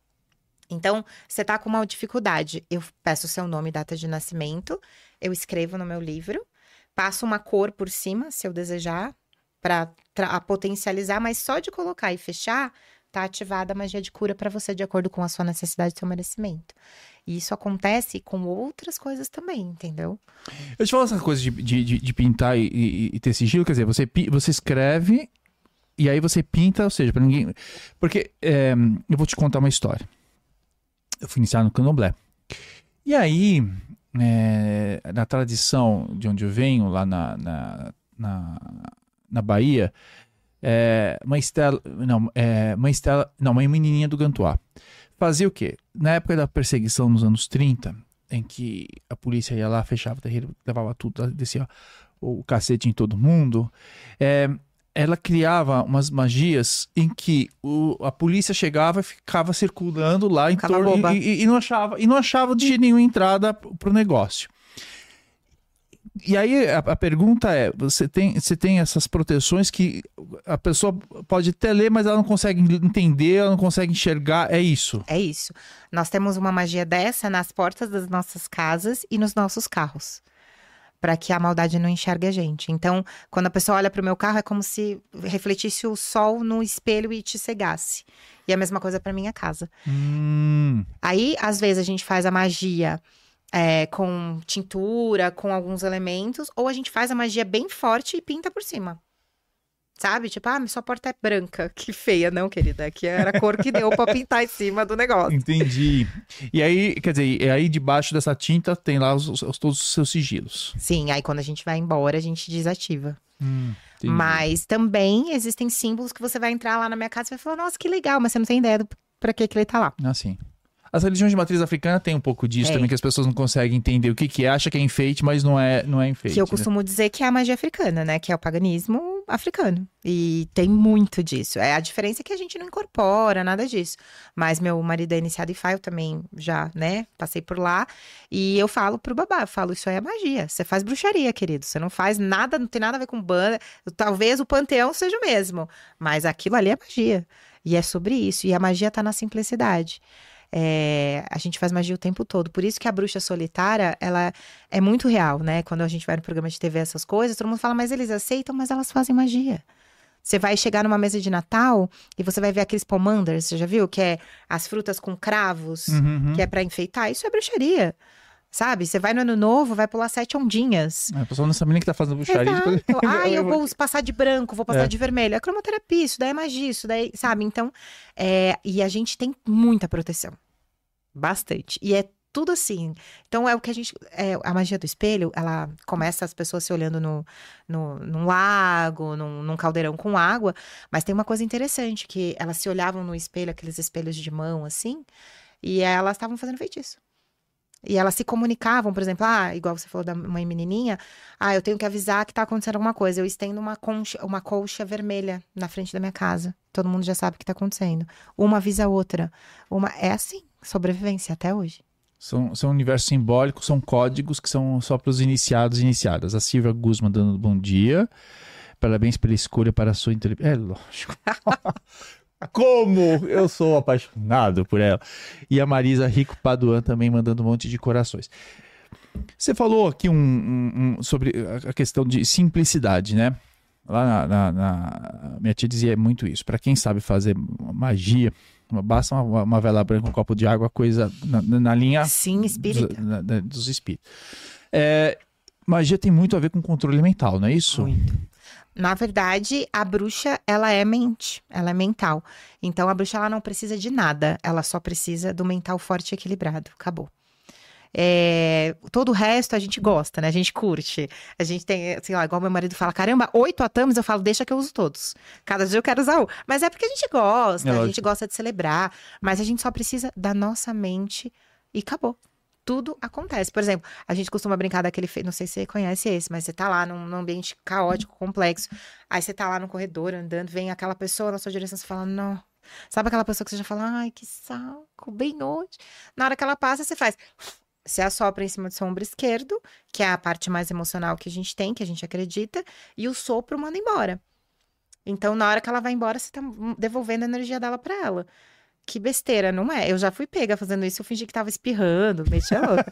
Então, você tá com uma dificuldade, eu peço o seu nome e data de nascimento, eu escrevo no meu livro, passo uma cor por cima, se eu desejar, para potencializar, mas só de colocar e fechar, tá ativada a magia de cura para você, de acordo com a sua necessidade e seu merecimento. E isso acontece com outras coisas também, entendeu? Eu te falo essa coisa de, de, de- de pintar e, e- e ter sigilo, quer dizer, você, pi- você escreve e aí você pinta, ou seja, pra ninguém... Porque é, eu vou te contar uma história. Eu fui iniciar no candomblé. E aí, é, na tradição de onde eu venho, lá na, na, na, na Bahia, é, mãe Estela, não, é, mãe Estela, não, mãe menininha do Gantuá. Fazia o quê? Na época da perseguição nos anos trinta, em que a polícia ia lá, fechava o terreiro, levava tudo, descia o cacete em todo mundo, é, ela criava umas magias em que o- a polícia chegava e ficava circulando lá em Ficava torno boba. e, e- e não achava, e não achava de jeito nenhum entrada pro negócio. E aí a, a pergunta é, você tem, você tem essas proteções que a pessoa pode até ler, mas ela não consegue entender, ela não consegue enxergar, é isso. É isso. Nós temos uma magia dessa nas portas das nossas casas e nos nossos carros. Para que a maldade não enxergue a gente. Então, quando a pessoa olha para o meu carro, é como se refletisse o sol no espelho e te cegasse. E a mesma coisa para minha casa. Hum, Aí, às vezes, a gente faz a magia é, com tintura, com alguns elementos, ou a gente faz a magia bem forte e pinta por cima. Sabe? Tipo, ah, sua porta é branca. Que feia, não, querida. Que era a cor que deu pra pintar em cima do negócio. entendi. E aí, quer dizer, e aí debaixo dessa tinta tem lá os, os- todos os seus sigilos. Sim, aí quando a gente vai embora, a gente desativa. Hum, entendi. Mas também existem símbolos que você vai entrar lá na minha casa e vai falar, nossa, que legal, mas você não tem ideia do pra que que ele tá lá. Assim. As religiões de matriz africana tem um pouco disso Tem. também, que as pessoas não conseguem entender o que que é, acha que é enfeite, mas não é, não é enfeite. Que eu né? costumo dizer que é a magia africana, né? Que é o paganismo africano. E tem muito disso. É a diferença é que a gente não incorpora nada disso. Mas meu marido é iniciado em Fá, eu também já, né? Passei por lá. E eu falo pro babá, eu falo, isso aí é magia. Você faz bruxaria, querido. Você não faz nada, não tem nada a ver com banda. Talvez o panteão seja o mesmo. Mas aquilo ali é magia. E é sobre isso. E a magia tá na simplicidade. É, a gente faz magia o tempo todo. Por isso que a bruxa solitária, ela é muito real, né? Quando a gente vai no programa de T V, essas coisas, todo mundo fala, mas eles aceitam, mas elas fazem magia. Você vai chegar numa mesa de Natal e você vai ver aqueles pomanders, você já viu? Que é as frutas com cravos, Uhum, uhum. que é pra enfeitar. Isso é bruxaria, sabe? Você vai no ano novo, vai pular sete ondinhas. A pessoa não sabe nem que tá fazendo bruxaria. Exato. depois- Ah, eu vou passar de branco, vou passar É. de vermelho. É cromoterapia, isso daí é magia, isso daí, sabe? Então, é, e a gente tem muita proteção. Bastante. E é tudo assim. Então, é o que a gente... é, a magia do espelho, ela começa as pessoas se olhando no, no, num lago, num, num caldeirão com água. Mas tem uma coisa interessante, que elas se olhavam no espelho, aqueles espelhos de mão, assim. E elas estavam fazendo feitiço. E elas se comunicavam, por exemplo, ah, igual você falou da mãe menininha, ah, eu tenho que avisar que tá acontecendo alguma coisa. Eu estendo uma concha, uma colcha vermelha na frente da minha casa. Todo mundo já sabe o que tá acontecendo. Uma avisa a outra. Uma... É assim, sobrevivência até hoje. São, são universos simbólicos, são códigos que são só para os iniciados e iniciadas. A Silvia Guzman dando bom dia. Parabéns pela escolha para a sua inteligência. É lógico. Como eu sou apaixonado por ela. E a Marisa Rico Paduan também mandando um monte de corações. Você falou aqui um, um, um, sobre a questão de simplicidade, né? Lá na, na, na... minha tia dizia muito isso. Para quem sabe fazer magia, basta uma, uma vela branca, um copo de água, coisa na, na linha Sim, espírita. Dos, na, dos espíritos. É, magia tem muito a ver com controle mental, não é isso? Muito. Na verdade, a bruxa, ela é mente, ela é mental. Então, a bruxa, ela não precisa de nada, ela só precisa do mental forte e equilibrado, acabou. É, todo o resto a gente gosta, né? A gente curte. A gente tem, sei lá, igual meu marido fala, caramba, oito atames, eu falo, deixa que eu uso todos. Cada dia eu quero usar um. Mas é porque a gente gosta, É a gente gosta de celebrar. Mas a gente só precisa da nossa mente e acabou. Tudo acontece. Por exemplo, a gente costuma brincar daquele... Fe... Não sei se você conhece esse, mas você tá lá num, num ambiente caótico, complexo. Aí você tá lá no corredor, andando, vem aquela pessoa na sua direção, você fala, não. Sabe aquela pessoa que você já fala, ai, que saco, bem hoje. Na hora que ela passa, você faz... Você assopra em cima do seu ombro esquerdo, que é a parte mais emocional que a gente tem, que a gente acredita, e o sopro manda embora. Então, na hora que ela vai embora, você tá devolvendo a energia dela pra ela. Que besteira, não é? Eu já fui pega fazendo isso, eu fingi que tava espirrando, mexia louca.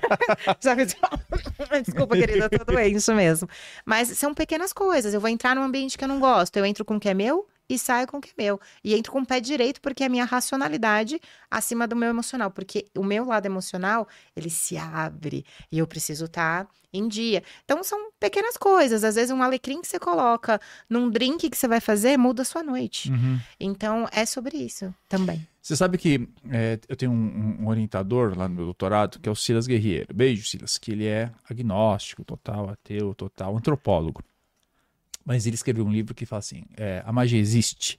Já fiz... Desculpa, querida, eu tô doente mesmo. Mas são pequenas coisas. Eu vou entrar num ambiente que eu não gosto, eu entro com o que é meu e saio com o que é meu. E entro com o pé direito porque é a minha racionalidade acima do meu emocional. Porque o meu lado emocional, ele se abre e eu preciso estar em dia. Então, são pequenas coisas. Às vezes, um alecrim que você coloca num drink que você vai fazer, muda a sua noite. Uhum. Então, é sobre isso também. Você sabe que é, eu tenho um, um orientador lá no meu doutorado, que é o Silas Guerreiro. Beijo, Silas, que ele é agnóstico total, ateu total, antropólogo. Mas ele escreveu um livro que fala assim, é, a magia existe.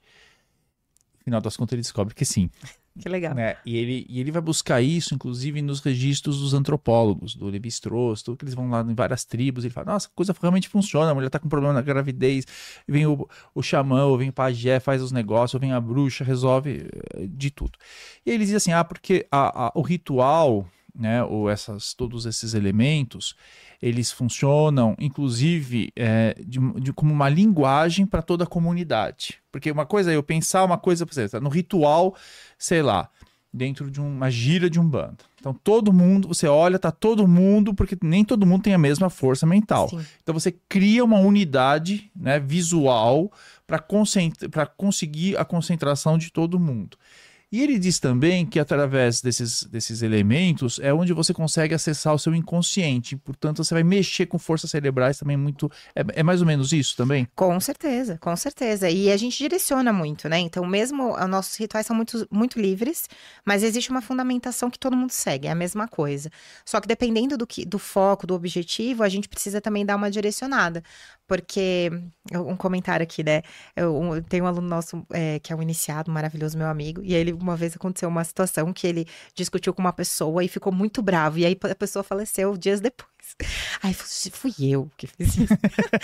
No final das contas ele descobre que sim. Que legal. Né? E, ele, e ele vai buscar isso, inclusive, nos registros dos antropólogos, do Levi-Strauss, tudo que eles vão lá em várias tribos, ele fala, nossa, a coisa realmente funciona, a mulher tá com problema na gravidez, vem o, o xamã, ou vem o pajé, faz os negócios, ou vem a bruxa, resolve de tudo. E ele diz assim, ah, porque a, a, o ritual, né, ou essas, todos esses elementos, eles funcionam, inclusive, é, de, de, como uma linguagem para toda a comunidade. Porque uma coisa é eu pensar, uma coisa, por exemplo, no ritual, sei lá, dentro de uma gira de Umbanda. Então, todo mundo, você olha, tá todo mundo, porque nem todo mundo tem a mesma força mental. Sim. Então, você cria uma unidade, né, visual para concent- para conseguir a concentração de todo mundo. E ele diz também que através desses, desses elementos é onde você consegue acessar o seu inconsciente. Portanto, você vai mexer com forças cerebrais também muito... É, é mais ou menos isso também? Com certeza, com certeza. E a gente direciona muito, né? Então, mesmo os nossos rituais são muito, muito livres, mas existe uma fundamentação que todo mundo segue, é a mesma coisa. Só que dependendo do, que, do foco, do objetivo, a gente precisa também dar uma direcionada. Porque, um comentário aqui, né? Eu, eu tenho um aluno nosso é, que é um iniciado, maravilhoso, meu amigo, e ele, uma vez aconteceu uma situação que ele discutiu com uma pessoa e ficou muito bravo, e aí a pessoa faleceu dias depois. Aí fui eu que fiz isso.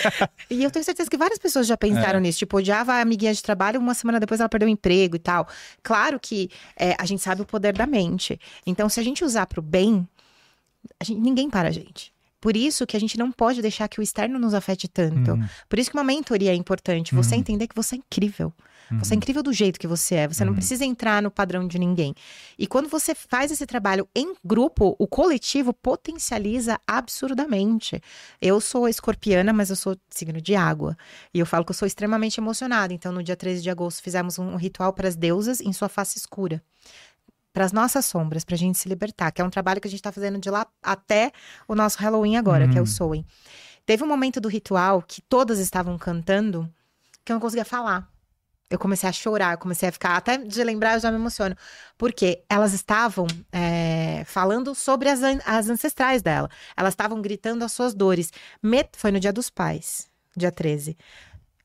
E eu tenho certeza que várias pessoas já pensaram é. nisso, tipo, odiava a amiguinha de trabalho, uma semana depois ela perdeu o emprego e tal. Claro que é, a gente sabe o poder da mente. Então, se a gente usar pro bem, a gente, ninguém para a gente. Por isso que a gente não pode deixar que o externo nos afete tanto. Uhum. Por isso que uma mentoria é importante. Você uhum. entender que você é incrível. Uhum. Você é incrível do jeito que você é. Você uhum. não precisa entrar no padrão de ninguém. E quando você faz esse trabalho em grupo, o coletivo potencializa absurdamente. Eu sou escorpiana, mas eu sou signo de água. E eu falo que eu sou extremamente emocionada. Então, no dia treze de agosto, fizemos um ritual para as deusas em sua face escura. Para as nossas sombras, para a gente se libertar. Que é um trabalho que a gente está fazendo de lá até o nosso Halloween agora, uhum. que é o Soen. Teve um momento do ritual que todas estavam cantando que eu não conseguia falar. Eu comecei a chorar, eu comecei a ficar... Até de lembrar eu já me emociono. Porque elas estavam é, falando sobre as, as ancestrais dela. Elas estavam gritando as suas dores. Met... Foi no Dia dos Pais, dia treze.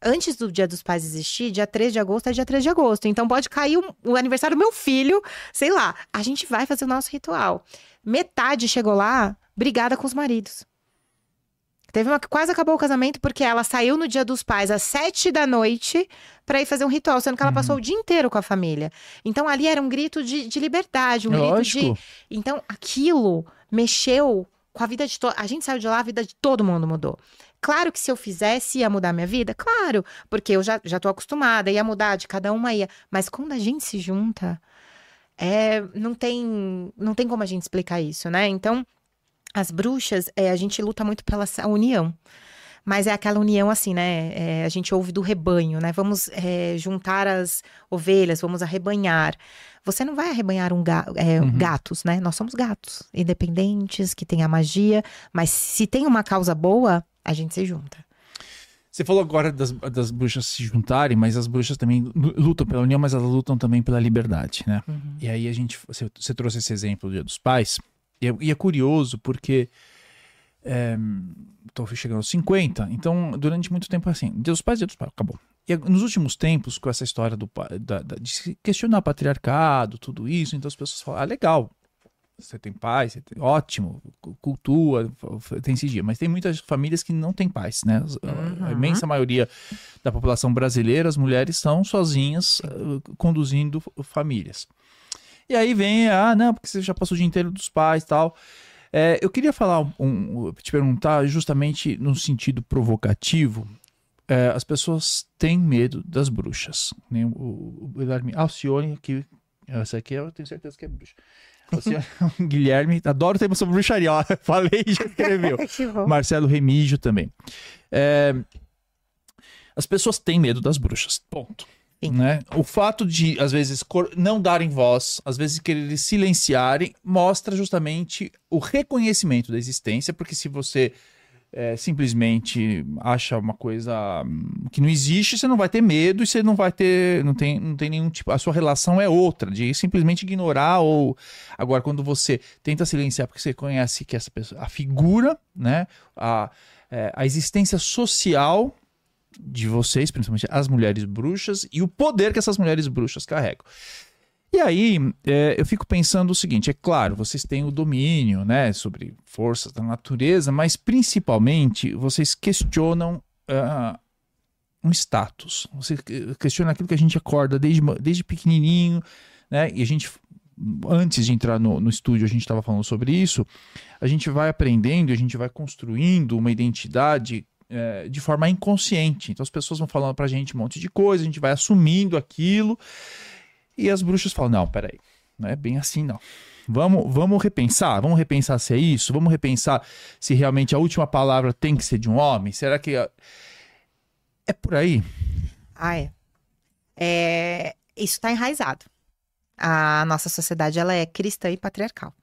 Antes do Dia dos Pais existir, dia três de agosto é dia três de agosto. Então pode cair o, o aniversário do meu filho, sei lá. A gente vai fazer o nosso ritual. Metade chegou lá brigada com os maridos. Teve uma que quase acabou o casamento porque ela saiu no Dia dos Pais às sete da noite pra ir fazer um ritual, sendo que ela Uhum. passou o dia inteiro com a família. Então ali era um grito de, de liberdade, um grito Lógico. de... Então aquilo mexeu com a vida de todo... A gente saiu de lá, a vida de todo mundo mudou. Claro que se eu fizesse, ia mudar minha vida? Claro, porque eu já, já tô acostumada, ia mudar, de cada uma ia. Mas quando a gente se junta, é, não tem, não tem como a gente explicar isso, né? Então... As bruxas, é, a gente luta muito pela essa união. Mas é aquela união assim, né? É, a gente ouve do rebanho, né? Vamos é, juntar as ovelhas, vamos arrebanhar. Você não vai arrebanhar um ga é, Uhum. gatos, né? Nós somos gatos, independentes, que tem a magia. Mas se tem uma causa boa, a gente se junta. Você falou agora das, das bruxas se juntarem, mas as bruxas também lutam pela união, mas elas lutam também pela liberdade, né? Uhum. E aí a gente, você, você trouxe esse exemplo do Dia dos Pais, e é, e é curioso porque é, tô chegando aos cinquenta, então durante muito tempo assim, Dia dos Pais, Dia dos Pais, acabou. E nos últimos tempos, com essa história do, da, da, de questionar patriarcado, tudo isso, então as pessoas falam, ah, legal, você tem pais, você tem, ótimo, cultua, tem esse dia. Mas tem muitas famílias que não têm pais, né? Uhum. A imensa maioria da população brasileira, as mulheres estão sozinhas uh, conduzindo famílias. E aí vem, ah, não, porque você já passou o dia inteiro dos pais e tal. É, eu queria falar, um, um, te perguntar justamente no sentido provocativo. É, as pessoas têm medo das bruxas. Nem o, o, o Alcione, que essa aqui eu tenho certeza que é bruxa. O Guilherme, adoro o tema sobre bruxaria, ó, falei e já escreveu. Marcelo Remígio também. É, as pessoas têm medo das bruxas, ponto. Né? O fato de, às vezes, não darem voz, às vezes quererem silenciarem, mostra justamente o reconhecimento da existência, porque se você é, simplesmente acha uma coisa que não existe, você não vai ter medo e você não vai ter, não tem, não tem nenhum tipo, a sua relação é outra, de simplesmente ignorar ou... Agora, quando você tenta silenciar porque você conhece que essa pessoa, a figura, né, a, é, a existência social de vocês, principalmente as mulheres bruxas, e o poder que essas mulheres bruxas carregam. E aí, é, eu fico pensando o seguinte, é claro, vocês têm o domínio, né, sobre forças da natureza, mas principalmente vocês questionam uh, um status. Você questiona aquilo que a gente acorda desde, desde pequenininho, né, e a gente, antes de entrar no, no estúdio, a gente estava falando sobre isso, a gente vai aprendendo, a gente vai construindo uma identidade é, de forma inconsciente. Então as pessoas vão falando pra gente um monte de coisa, a gente vai assumindo aquilo, e as bruxas falam, não, peraí, não é bem assim não. Vamos, vamos repensar, vamos repensar se é isso, vamos repensar se realmente a última palavra tem que ser de um homem, será que... É, é por aí? Ah, é. é isso está enraizado. A nossa sociedade, ela é cristã e patriarcal.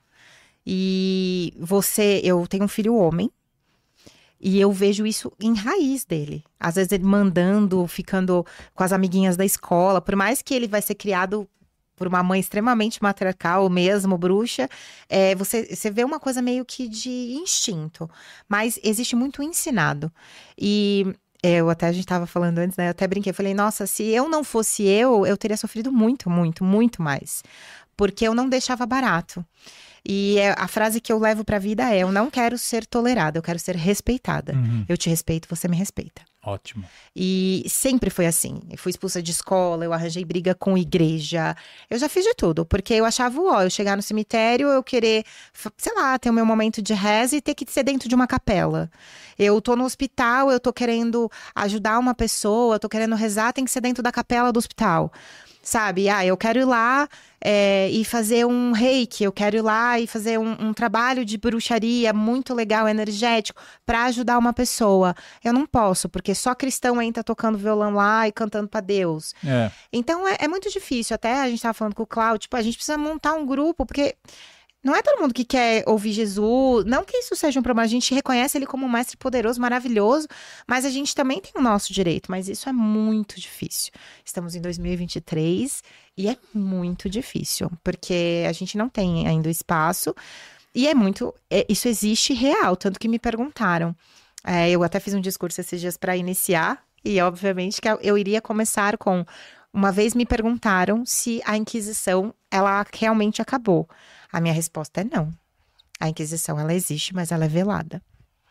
E você, eu tenho um filho homem, e eu vejo isso em raiz dele. Às vezes ele mandando, ficando com as amiguinhas da escola, por mais que ele vai ser criado por uma mãe extremamente matriarcal, mesmo bruxa, é, você, você vê uma coisa meio que de instinto. Mas existe muito ensinado. E eu até, a gente estava falando antes, né? Eu até brinquei, falei, nossa, se eu não fosse eu, eu teria sofrido muito, muito, muito mais. Porque eu não deixava barato. E a frase que eu levo pra vida é, eu não quero ser tolerada, eu quero ser respeitada. Uhum. Eu te respeito, você me respeita. Ótimo. E sempre foi assim. Eu fui expulsa de escola, eu arranjei briga com igreja. Eu já fiz de tudo, porque eu achava, ó, eu chegar no cemitério, eu querer, sei lá, ter o meu momento de reza e ter que ser dentro de uma capela. Eu tô no hospital, eu tô querendo ajudar uma pessoa, eu tô querendo rezar, tem que ser dentro da capela do hospital. Sabe? Ah, eu quero ir lá é, e fazer um reiki, eu quero ir lá e fazer um, um trabalho de bruxaria muito legal, energético, pra ajudar uma pessoa. Eu não posso, porque só cristão entra tocando violão lá e cantando pra Deus. É. Então é, é muito difícil. Até a gente tava falando com o Cláudio, tipo, a gente precisa montar um grupo, porque não é todo mundo que quer ouvir Jesus. Não que isso seja um problema, a gente reconhece ele como um mestre poderoso, maravilhoso, mas a gente também tem o nosso direito. Mas isso é muito difícil. Estamos em dois mil e vinte e três e é muito difícil, porque a gente não tem ainda o espaço. E é muito... É, isso existe real, tanto que me perguntaram. É, eu até fiz um discurso esses dias para iniciar E obviamente que eu iria começar com... Uma vez me perguntaram se a Inquisição, ela realmente acabou. A minha resposta é não. A Inquisição, ela existe, mas ela é velada.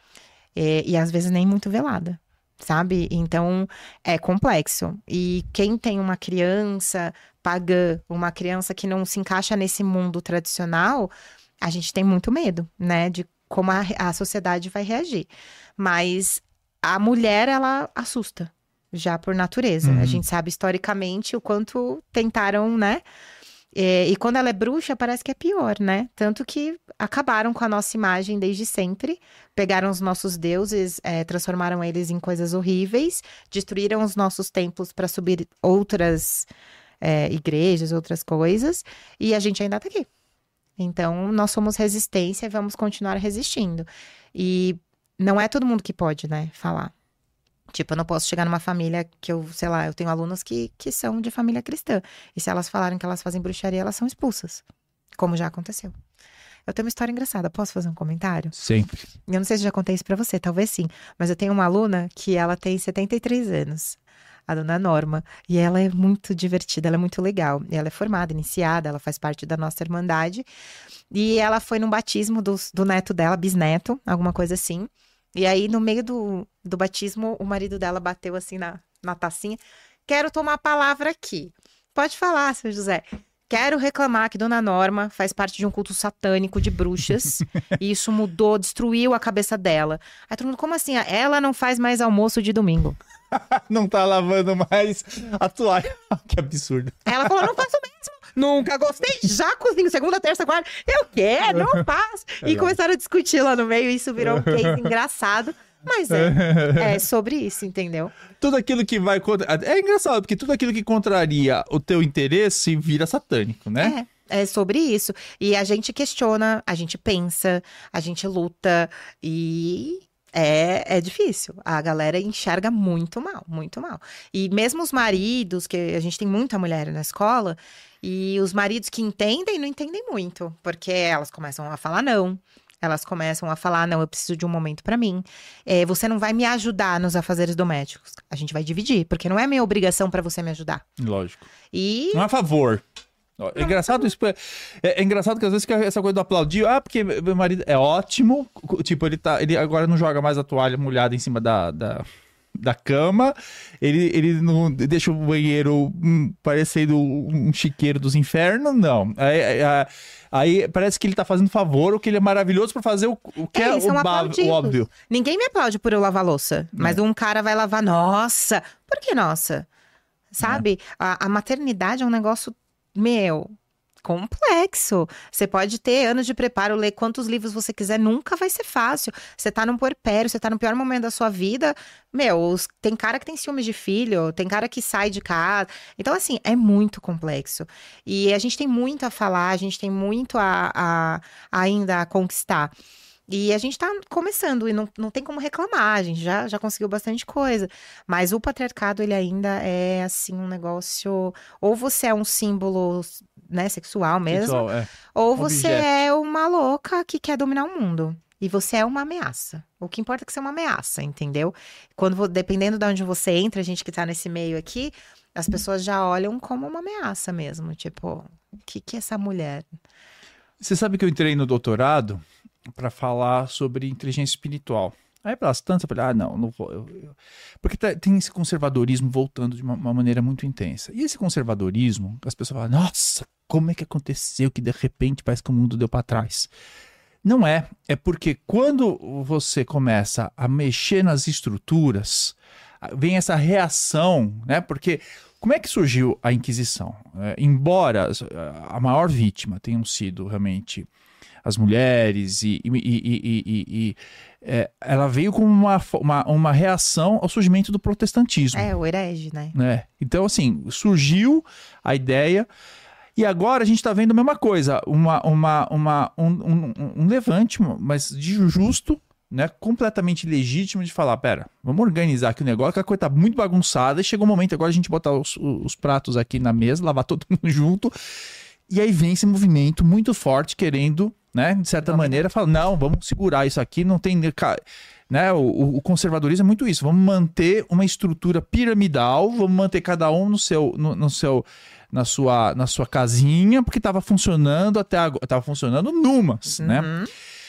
E, e às vezes nem muito velada, sabe? Então, é complexo. E quem tem uma criança pagã, uma criança que não se encaixa nesse mundo tradicional, a gente tem muito medo, né? De como a, a sociedade vai reagir. Mas a mulher, ela assusta. Já por natureza. Uhum. A gente sabe historicamente o quanto tentaram, né? E, e quando ela é bruxa, parece que é pior, né? Tanto que acabaram com a nossa imagem desde sempre. Pegaram os nossos deuses, é, transformaram eles em coisas horríveis. Destruíram os nossos templos para subir outras é, igrejas, outras coisas. E a gente ainda tá aqui. Então, nós somos resistência e vamos continuar resistindo. E não é todo mundo que pode, né, falar. Tipo, eu não posso chegar numa família que eu, sei lá, eu tenho alunos que, que são de família cristã. E se elas falarem que elas fazem bruxaria, elas são expulsas. Como já aconteceu. Eu tenho uma história engraçada. Posso fazer um comentário? Sempre. Eu não sei se já contei isso pra você, talvez sim. Mas eu tenho uma aluna que ela tem setenta e três anos. A dona Norma. E ela é muito divertida, ela é muito legal. E ela é formada, iniciada, ela faz parte da nossa irmandade. E ela foi num batismo do, do neto dela, bisneto, alguma coisa assim. E aí, no meio do, do batismo, o marido dela bateu assim na, na tacinha. Quero tomar a palavra aqui. Pode falar, seu José. Quero reclamar que Dona Norma faz parte de um culto satânico de bruxas. E isso mudou, destruiu a cabeça dela. Aí todo mundo, como assim? Ela não faz mais almoço de domingo. Não tá lavando mais a toalha. Que absurdo. Ela falou, não faço mesmo. Nunca gostei. Já cozinho segunda, terça, quarta. Eu quero, não faço. E começaram a discutir lá no meio. E isso virou um case engraçado. Mas é, é sobre isso, entendeu? Tudo aquilo que vai contra... É engraçado, porque tudo aquilo que contraria o teu interesse vira satânico, né? É, é sobre isso. E a gente questiona, a gente pensa, a gente luta e... É, é difícil. A galera enxerga muito mal, muito mal. E mesmo os maridos, que a gente tem muita mulher na escola, e os maridos que entendem, não entendem muito. Porque elas começam a falar não. Elas começam a falar, não, eu preciso de um momento pra mim. É, você não vai me ajudar nos afazeres domésticos. A gente vai dividir, porque não é minha obrigação pra você me ajudar. Lógico. E... Não é a favor. É engraçado isso. É, é engraçado que às vezes que essa coisa do aplaudir, ah, porque meu marido é ótimo, tipo, ele tá, ele agora não joga mais a toalha molhada em cima da, da, da cama, ele, ele não deixa o banheiro hum, parecendo um chiqueiro dos infernos, não. Aí, aí, aí parece que ele tá fazendo favor, ou que ele é maravilhoso pra fazer o, o que é, é o, ba- o óbvio. Ninguém me aplaude por eu lavar louça, mas é. Um cara vai lavar, nossa, por que nossa? Sabe? É. A, a maternidade é um negócio Meu, complexo. Você pode ter anos de preparo, ler quantos livros você quiser, nunca vai ser fácil. Você tá num puerpério, você tá no pior momento da sua vida. Meu, os, tem cara que tem ciúmes de filho, tem cara que sai de casa. Então, assim, é muito complexo. E a gente tem muito a falar, a gente tem muito a, a, a ainda a conquistar. E a gente tá começando e não, não tem como reclamar, a gente já, já conseguiu bastante coisa. Mas o patriarcado, ele ainda é, assim, um negócio... Ou você é um símbolo, né, sexual mesmo, sexual, é. Ou você Objeto. É uma louca que quer dominar o mundo. E você é uma ameaça. O que importa é que você é uma ameaça, entendeu? Quando, dependendo de onde você entra, a gente que tá nesse meio aqui, as pessoas já olham como uma ameaça mesmo. Tipo, o que que é essa mulher? Você sabe que eu entrei no doutorado para falar sobre inteligência espiritual. Aí pelas tantas eu falei, ah, não, não vou. Eu, eu... Porque tá, tem esse conservadorismo voltando de uma, uma maneira muito intensa. E esse conservadorismo, as pessoas falam, nossa, como é que aconteceu que de repente parece que o mundo deu para trás? Não é. É porque quando você começa a mexer nas estruturas, vem essa reação, né? Porque como é que surgiu a Inquisição? É, embora a maior vítima tenham sido realmente as mulheres, e, e, e, e, e, e é, ela veio como uma, uma, uma reação ao surgimento do protestantismo. É, o herege, né? É. Então, assim, surgiu a ideia, e agora a gente está vendo a mesma coisa, uma, uma, uma, um, um, um levante, mas de justo, né, completamente legítimo de falar, pera, vamos organizar aqui o negócio, que a coisa tá muito bagunçada, e chegou o momento agora a gente botar os, os pratos aqui na mesa, lavar todo mundo junto, e aí vem esse movimento muito forte querendo, né, de certa maneira, falar, não, vamos segurar isso aqui, não tem... né? O, o conservadorismo é muito isso. Vamos manter uma estrutura piramidal, vamos manter cada um no seu, no, no seu, na sua, na sua casinha, porque estava funcionando até agora, estava funcionando numas, Uhum. né?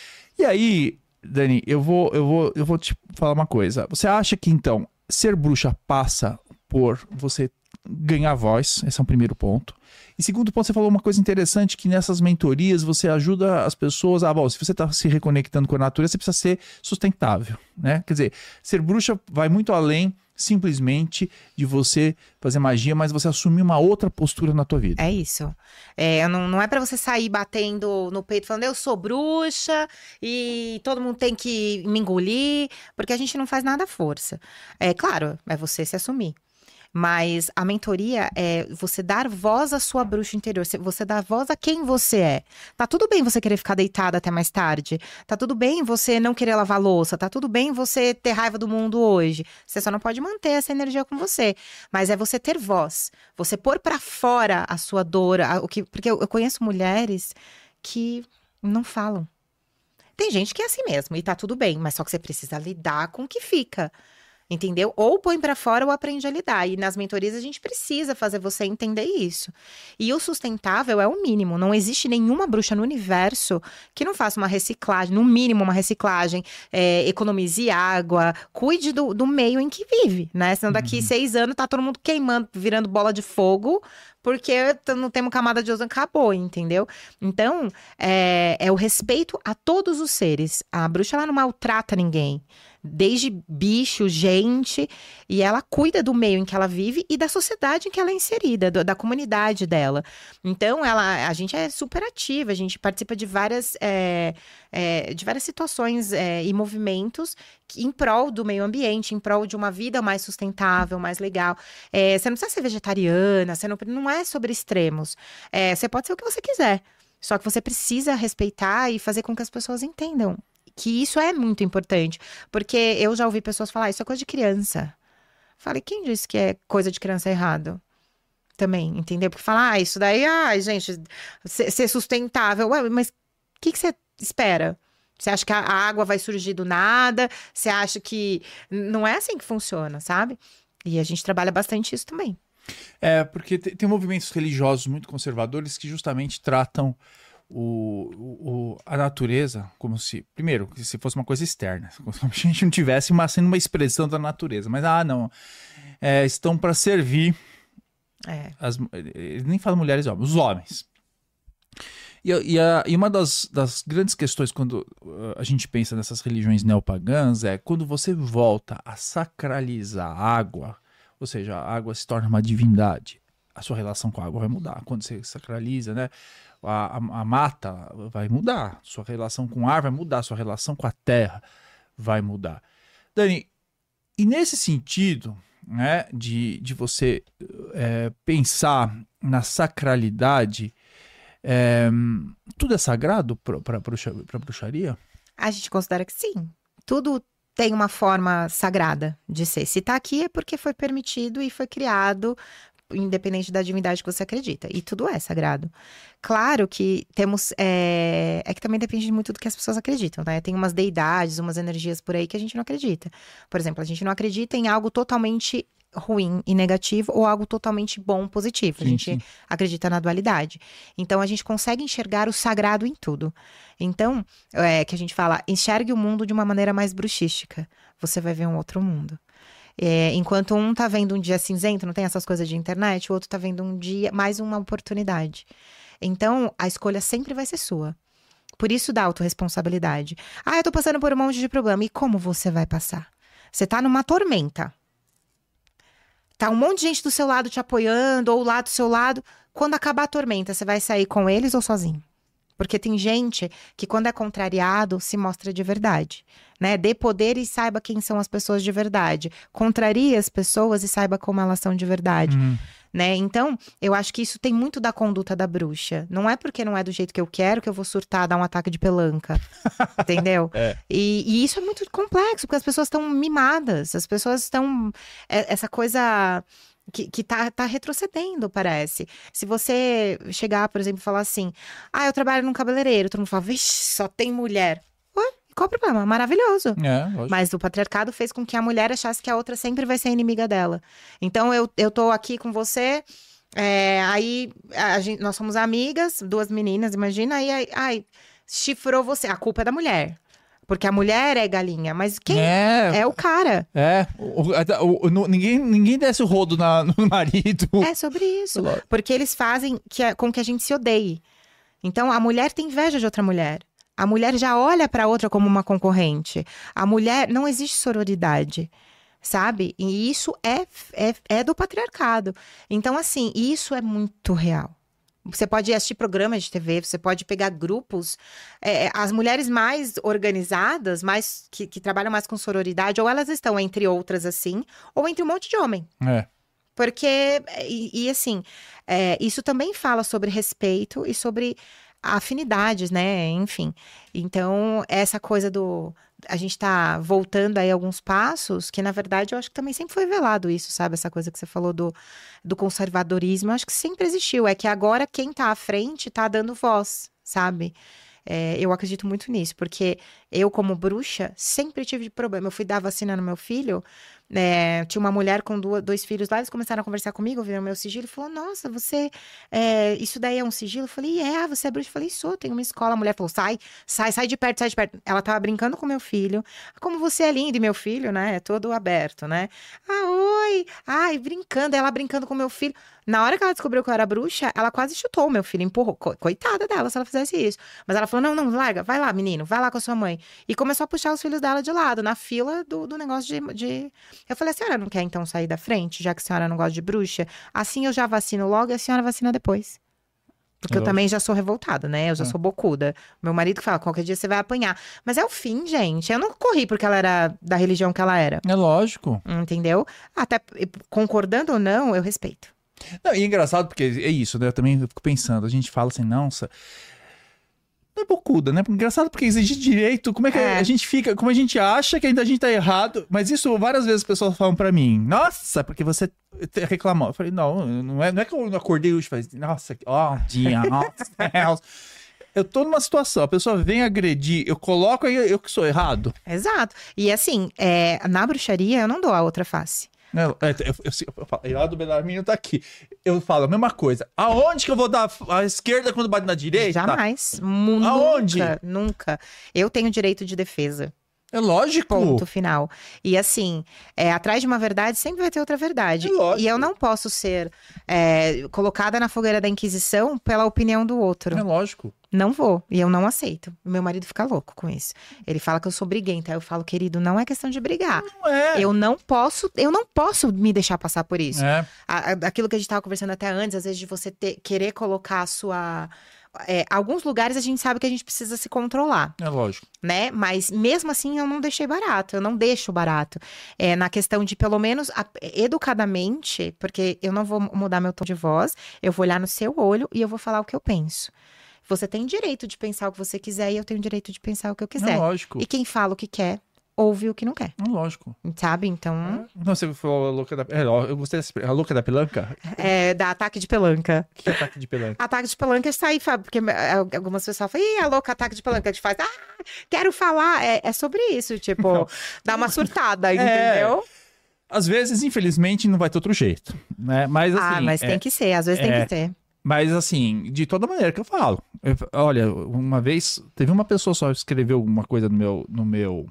E aí, Dani, eu vou, eu vou, eu vou te falar uma coisa. Você acha que então ser bruxa passa por você ganhar voz? Esse é um primeiro ponto. E segundo ponto, você falou uma coisa interessante, que nessas mentorias você ajuda as pessoas a... Bom, se você está se reconectando com a natureza, você precisa ser sustentável, né? Quer dizer, ser bruxa vai muito além simplesmente de você fazer magia, mas você assumir uma outra postura na tua vida. É isso. É, não, não é pra você sair batendo no peito falando eu sou bruxa e todo mundo tem que me engolir, porque a gente não faz nada à força. É claro, é você se assumir. Mas a mentoria é você dar voz à sua bruxa interior, você dar voz a quem você é. Tá tudo bem você querer ficar deitada até mais tarde, tá tudo bem você não querer lavar louça, tá tudo bem você ter raiva do mundo hoje. Você só não pode manter essa energia com você. Mas é você ter voz, você pôr pra fora a sua dor, a, o que, porque eu, eu conheço mulheres que não falam. Tem gente que é assim mesmo e tá tudo bem, mas só que você precisa lidar com o que fica. Entendeu? Ou põe pra fora ou aprende a lidar. E nas mentorias a gente precisa fazer você entender isso. E o sustentável é o mínimo. Não existe nenhuma bruxa no universo que não faça uma reciclagem, no mínimo uma reciclagem, é, economize água, cuide do, do meio em que vive, né? Senão daqui uhum. seis anos tá todo mundo queimando, virando bola de fogo, porque não temos camada de ozônio, acabou, entendeu? Então, é, é o respeito a todos os seres. A bruxa, ela não maltrata ninguém. Desde bicho, gente, e ela cuida do meio em que ela vive e da sociedade em que ela é inserida, do, da comunidade dela. Então, ela, a gente é super ativa, a gente participa de várias, é, é, de várias situações é, e movimentos que, em prol do meio ambiente, em prol de uma vida mais sustentável, mais legal. É, você não precisa ser vegetariana, você não, não é sobre extremos. É, você pode ser o que você quiser, só que você precisa respeitar e fazer com que as pessoas entendam que isso é muito importante, porque eu já ouvi pessoas falar, isso é coisa de criança. Falei, quem disse que é coisa de criança errado? Também, entendeu? Porque falar, ah, isso daí, ai, gente, ser sustentável, ué, mas o que, que você espera? Você acha que a água vai surgir do nada? Você acha que... Não é assim que funciona, sabe? E a gente trabalha bastante isso também. É, porque tem movimentos religiosos muito conservadores que justamente tratam O, o, a natureza como se, primeiro, se fosse uma coisa externa, como se a gente não tivesse uma, sendo uma expressão da natureza, mas ah, não, é, estão para servir, é. as, ele nem fala mulheres e homens, os homens. E, e, a, e uma das, das grandes questões quando a gente pensa nessas religiões neopagãs é quando você volta a sacralizar a água, ou seja, a água se torna uma divindade, a sua relação com a água vai mudar. Quando você sacraliza, né? A, a, a mata vai mudar, sua relação com o ar vai mudar, sua relação com a terra vai mudar. Dani, e nesse sentido, né, de, de você é, pensar na sacralidade, é, tudo é sagrado para a bruxa, bruxaria? A gente considera que sim. Tudo tem uma forma sagrada de ser. Se está aqui é porque foi permitido e foi criado, independente da divindade que você acredita. E tudo é sagrado. Claro que temos... É, é que também depende muito do que as pessoas acreditam, né? Tem umas deidades, umas energias por aí que a gente não acredita. Por exemplo, a gente não acredita em algo totalmente ruim e negativo ou algo totalmente bom, positivo. Sim, a gente sim. acredita na dualidade. Então, a gente consegue enxergar o sagrado em tudo. Então, é que a gente fala, enxergue o mundo de uma maneira mais bruxística. Você vai ver um outro mundo. É, enquanto um tá vendo um dia cinzento, não tem essas coisas de internet, o outro tá vendo um dia, mais uma oportunidade. Então, a escolha sempre vai ser sua. Por isso da autorresponsabilidade. Ah, eu tô passando por um monte de problema. E como você vai passar? Você tá numa tormenta. Tá um monte de gente do seu lado te apoiando, ou lá do seu lado. Quando acabar a tormenta, você vai sair com eles ou sozinho? Porque tem gente que, quando é contrariado, se mostra de verdade, né? Dê poder e saiba quem são as pessoas de verdade. Contrarie as pessoas e saiba como elas são de verdade, Hum. né? Então, eu acho que isso tem muito da conduta da bruxa. Não é porque não é do jeito que eu quero que eu vou surtar, dar um ataque de pelanca, entendeu? É. E, e isso é muito complexo, porque as pessoas estão mimadas, as pessoas estão... É, essa coisa... Que, que tá, tá retrocedendo, parece. Se você chegar, por exemplo, e falar assim, ah, eu trabalho num cabeleireiro, todo mundo fala, vixe, só tem mulher. Ué, qual o problema? Maravilhoso. É, lógico. Mas o patriarcado fez com que a mulher achasse que a outra sempre vai ser inimiga dela. Então, eu, eu tô aqui com você, é, aí a gente, nós somos amigas, duas meninas, imagina, aí, aí, ai, chifrou você. A culpa é da mulher. Porque a mulher é galinha, mas quem É, é o cara? é. O- o- o- ninguém, ninguém desce o rodo na- no marido. É sobre isso. Lógico. Porque eles fazem que, a- com que a gente se odeie. Então, a mulher tem inveja de outra mulher. A mulher já olha para outra como uma concorrente. A mulher, não existe sororidade, sabe? E isso é, é, é do patriarcado. Então, assim, isso é muito real. Você pode assistir programas de T V, você pode pegar grupos. É, as mulheres mais organizadas, mais que, que trabalham mais com sororidade, ou elas estão entre outras assim, ou entre um monte de homem. É. Porque, e, e assim, é, isso também fala sobre respeito e sobre afinidades, né? Enfim. Então, essa coisa do. A gente tá voltando aí alguns passos, que na verdade eu acho que também sempre foi velado isso, sabe? Essa coisa que você falou do, do conservadorismo, eu acho que sempre existiu. É que agora quem tá à frente tá dando voz, sabe? É, eu acredito muito nisso, porque eu, como bruxa, sempre tive problema. Eu fui dar vacina no meu filho, é, tinha uma mulher com duas, dois filhos lá, eles começaram a conversar comigo, viram meu sigilo e falou: Nossa, você, é, isso daí é um sigilo? Eu falei: É, você é bruxa? Eu falei: Sou, tenho uma escola. A mulher falou: Sai, sai, sai de perto, sai de perto. Ela tava brincando com meu filho. Como você é lindo, e meu filho, né, é todo aberto, né? Ah, oi, ai, brincando, ela brincando com meu filho. Na hora que ela descobriu que eu era bruxa, ela quase chutou o meu filho, empurrou. Co- Coitada dela se ela fizesse isso. Mas ela falou: Não, não, larga, vai lá, menino, vai lá com a sua mãe. E começou a puxar os filhos dela de lado, na fila do, do negócio de, de... Eu falei: A senhora não quer então sair da frente, já que a senhora não gosta de bruxa? Assim eu já vacino logo e a senhora vacina depois. Porque eu Lógico. também já sou revoltada, né? Eu já É. sou bocuda. Meu marido que fala: Qualquer dia você vai apanhar. Mas é o fim, gente. Eu não corri porque ela era da religião que ela era. É lógico. Entendeu? Até concordando ou não, eu respeito. Não, e é engraçado porque é isso, né? Eu também fico pensando, a gente fala assim, nossa, não é bocuda, né? Engraçado porque exige direito, como é que É. a gente fica, como a gente acha que ainda a gente tá errado, mas isso várias vezes as pessoas falam pra mim, nossa, porque você te- reclamou. Eu falei, não, não é, não é que eu acordei hoje e falei, nossa, ó, dia, nossa, Deus. Eu tô numa situação, a pessoa vem agredir, eu coloco aí eu que sou errado. Exato. E assim, é, na bruxaria eu não dou a outra face. Né? Eu, eu, eu, eu falo, Heraldo Belarmino tá aqui. Eu falo a mesma coisa. Aonde que eu vou dar a esquerda quando bate na direita? Jamais. Mu- Aonde? Nunca, nunca. Eu tenho direito de defesa. É lógico. Ponto final. E assim, é, atrás de uma verdade sempre vai ter outra verdade. É lógico. E eu não posso ser é, colocada na fogueira da Inquisição pela opinião do outro. É lógico. Não vou. E eu não aceito. Meu marido fica louco com isso. Ele fala que eu sou briguenta. Aí eu falo: Querido, não é questão de brigar. Não é. Eu não posso, eu não posso me deixar passar por isso. É. A- a- Aquilo que a gente estava conversando até antes, às vezes de você ter- querer colocar a sua. É, alguns lugares a gente sabe que a gente precisa se controlar, É lógico. né? Mas mesmo assim eu não deixei barato, eu não deixo barato. É, na questão de, pelo menos, a- educadamente, porque eu não vou mudar meu tom de voz, eu vou olhar no seu olho e eu vou falar o que eu penso. Você tem direito de pensar o que você quiser e eu tenho direito de pensar o que eu É quiser. lógico. E quem fala o que quer, ouve o que não quer, É lógico. sabe? Então, Não, você falou a louca da... É, ó, eu gostei dessa... A louca da pelanca? é, dá ataque de pelanca. O que é ataque de pelanca? Ataque de pelanca está aí, Fábio, porque é, algumas pessoas falam: Ih, a louca, ataque de pelanca, a gente faz, ah, quero falar. É, é sobre isso, tipo, dá uma surtada, entendeu? Às vezes, infelizmente, não vai ter outro jeito, né? Mas assim... Ah, mas é- tem que ser, às vezes é. tem que ter. Mas assim, de toda maneira que eu falo. Eu- olha, uma vez, teve uma pessoa só que escreveu alguma coisa no meu... No meu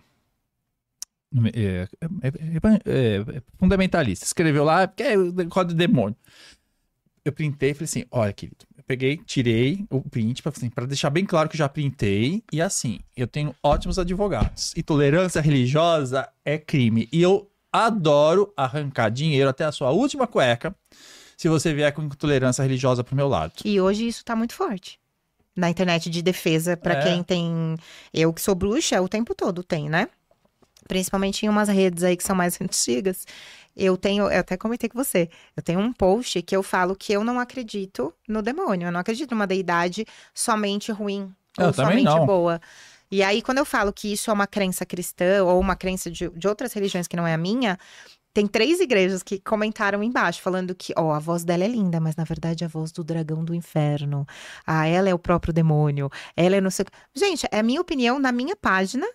no meu- é, é- é- é fundamentalista. Escreveu lá, que é o código do demônio. Eu printei e falei assim, olha, querido. Eu peguei, tirei o print pra, assim, pra deixar bem claro que eu já printei. E assim, eu tenho ótimos advogados. E tolerância religiosa é crime. E eu adoro arrancar dinheiro até a sua última cueca se você vier com intolerância religiosa pro meu lado. E hoje isso tá muito forte. Na internet de defesa, pra É. quem tem. Eu que sou bruxa, o tempo todo tem, né? Principalmente em umas redes aí que são mais antigas. Eu tenho, eu até comentei com você, eu tenho um post que eu falo que eu não acredito no demônio. Eu não acredito numa deidade somente ruim Eu ou também somente não. boa. E aí, quando eu falo que isso é uma crença cristã ou uma crença de, de outras religiões que não é a minha, tem três igrejas que comentaram embaixo, falando que, ó, a voz dela é linda, mas na verdade é a voz do dragão do inferno. Ah, ela é o próprio demônio. Ela é não sei o quê. Gente, é a minha opinião na minha página,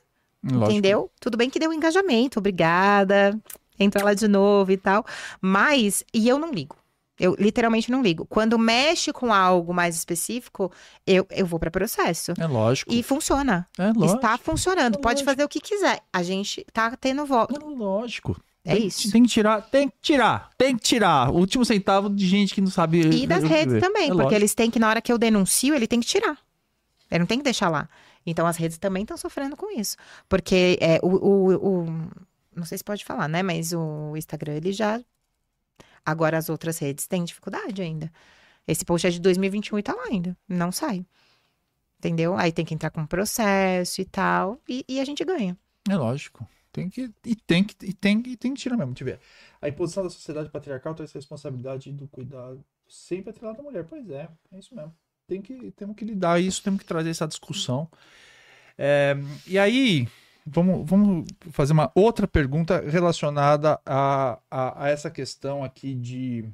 Lógico. Entendeu? Tudo bem que deu engajamento, obrigada, entra lá de novo e tal. Mas, e eu não ligo. Eu literalmente não ligo. Quando mexe com algo mais específico, eu, eu vou para processo. É lógico. E funciona. É lógico. Está funcionando. É Pode lógico. fazer o que quiser. A gente tá tendo voto. É lógico. É tem, isso. Tem que tirar, tem que tirar, tem que tirar. O último centavo de gente que não sabe. E das redes também, é porque lógico. eles têm que, na hora que eu denuncio, ele tem que tirar. Ele não tem que deixar lá. Então, as redes também estão sofrendo com isso. Porque é, o, o, o... Não sei se pode falar, né? Mas o Instagram, ele já... Agora, as outras redes têm dificuldade ainda. Esse post é de dois mil e vinte e um e tá lá ainda. Não sai. Entendeu? Aí tem que entrar com um processo e tal. E, e a gente ganha. É lógico. Tem que, e tem que, e tem, e tem que tirar mesmo. Deixa eu ver. A imposição da sociedade patriarcal traz a responsabilidade do cuidado sempre atrelado à mulher. Pois é, é isso mesmo. Tem que, temos que lidar isso, temos que trazer essa discussão. É, e aí, vamos, vamos fazer uma outra pergunta relacionada a, a, a essa questão aqui de...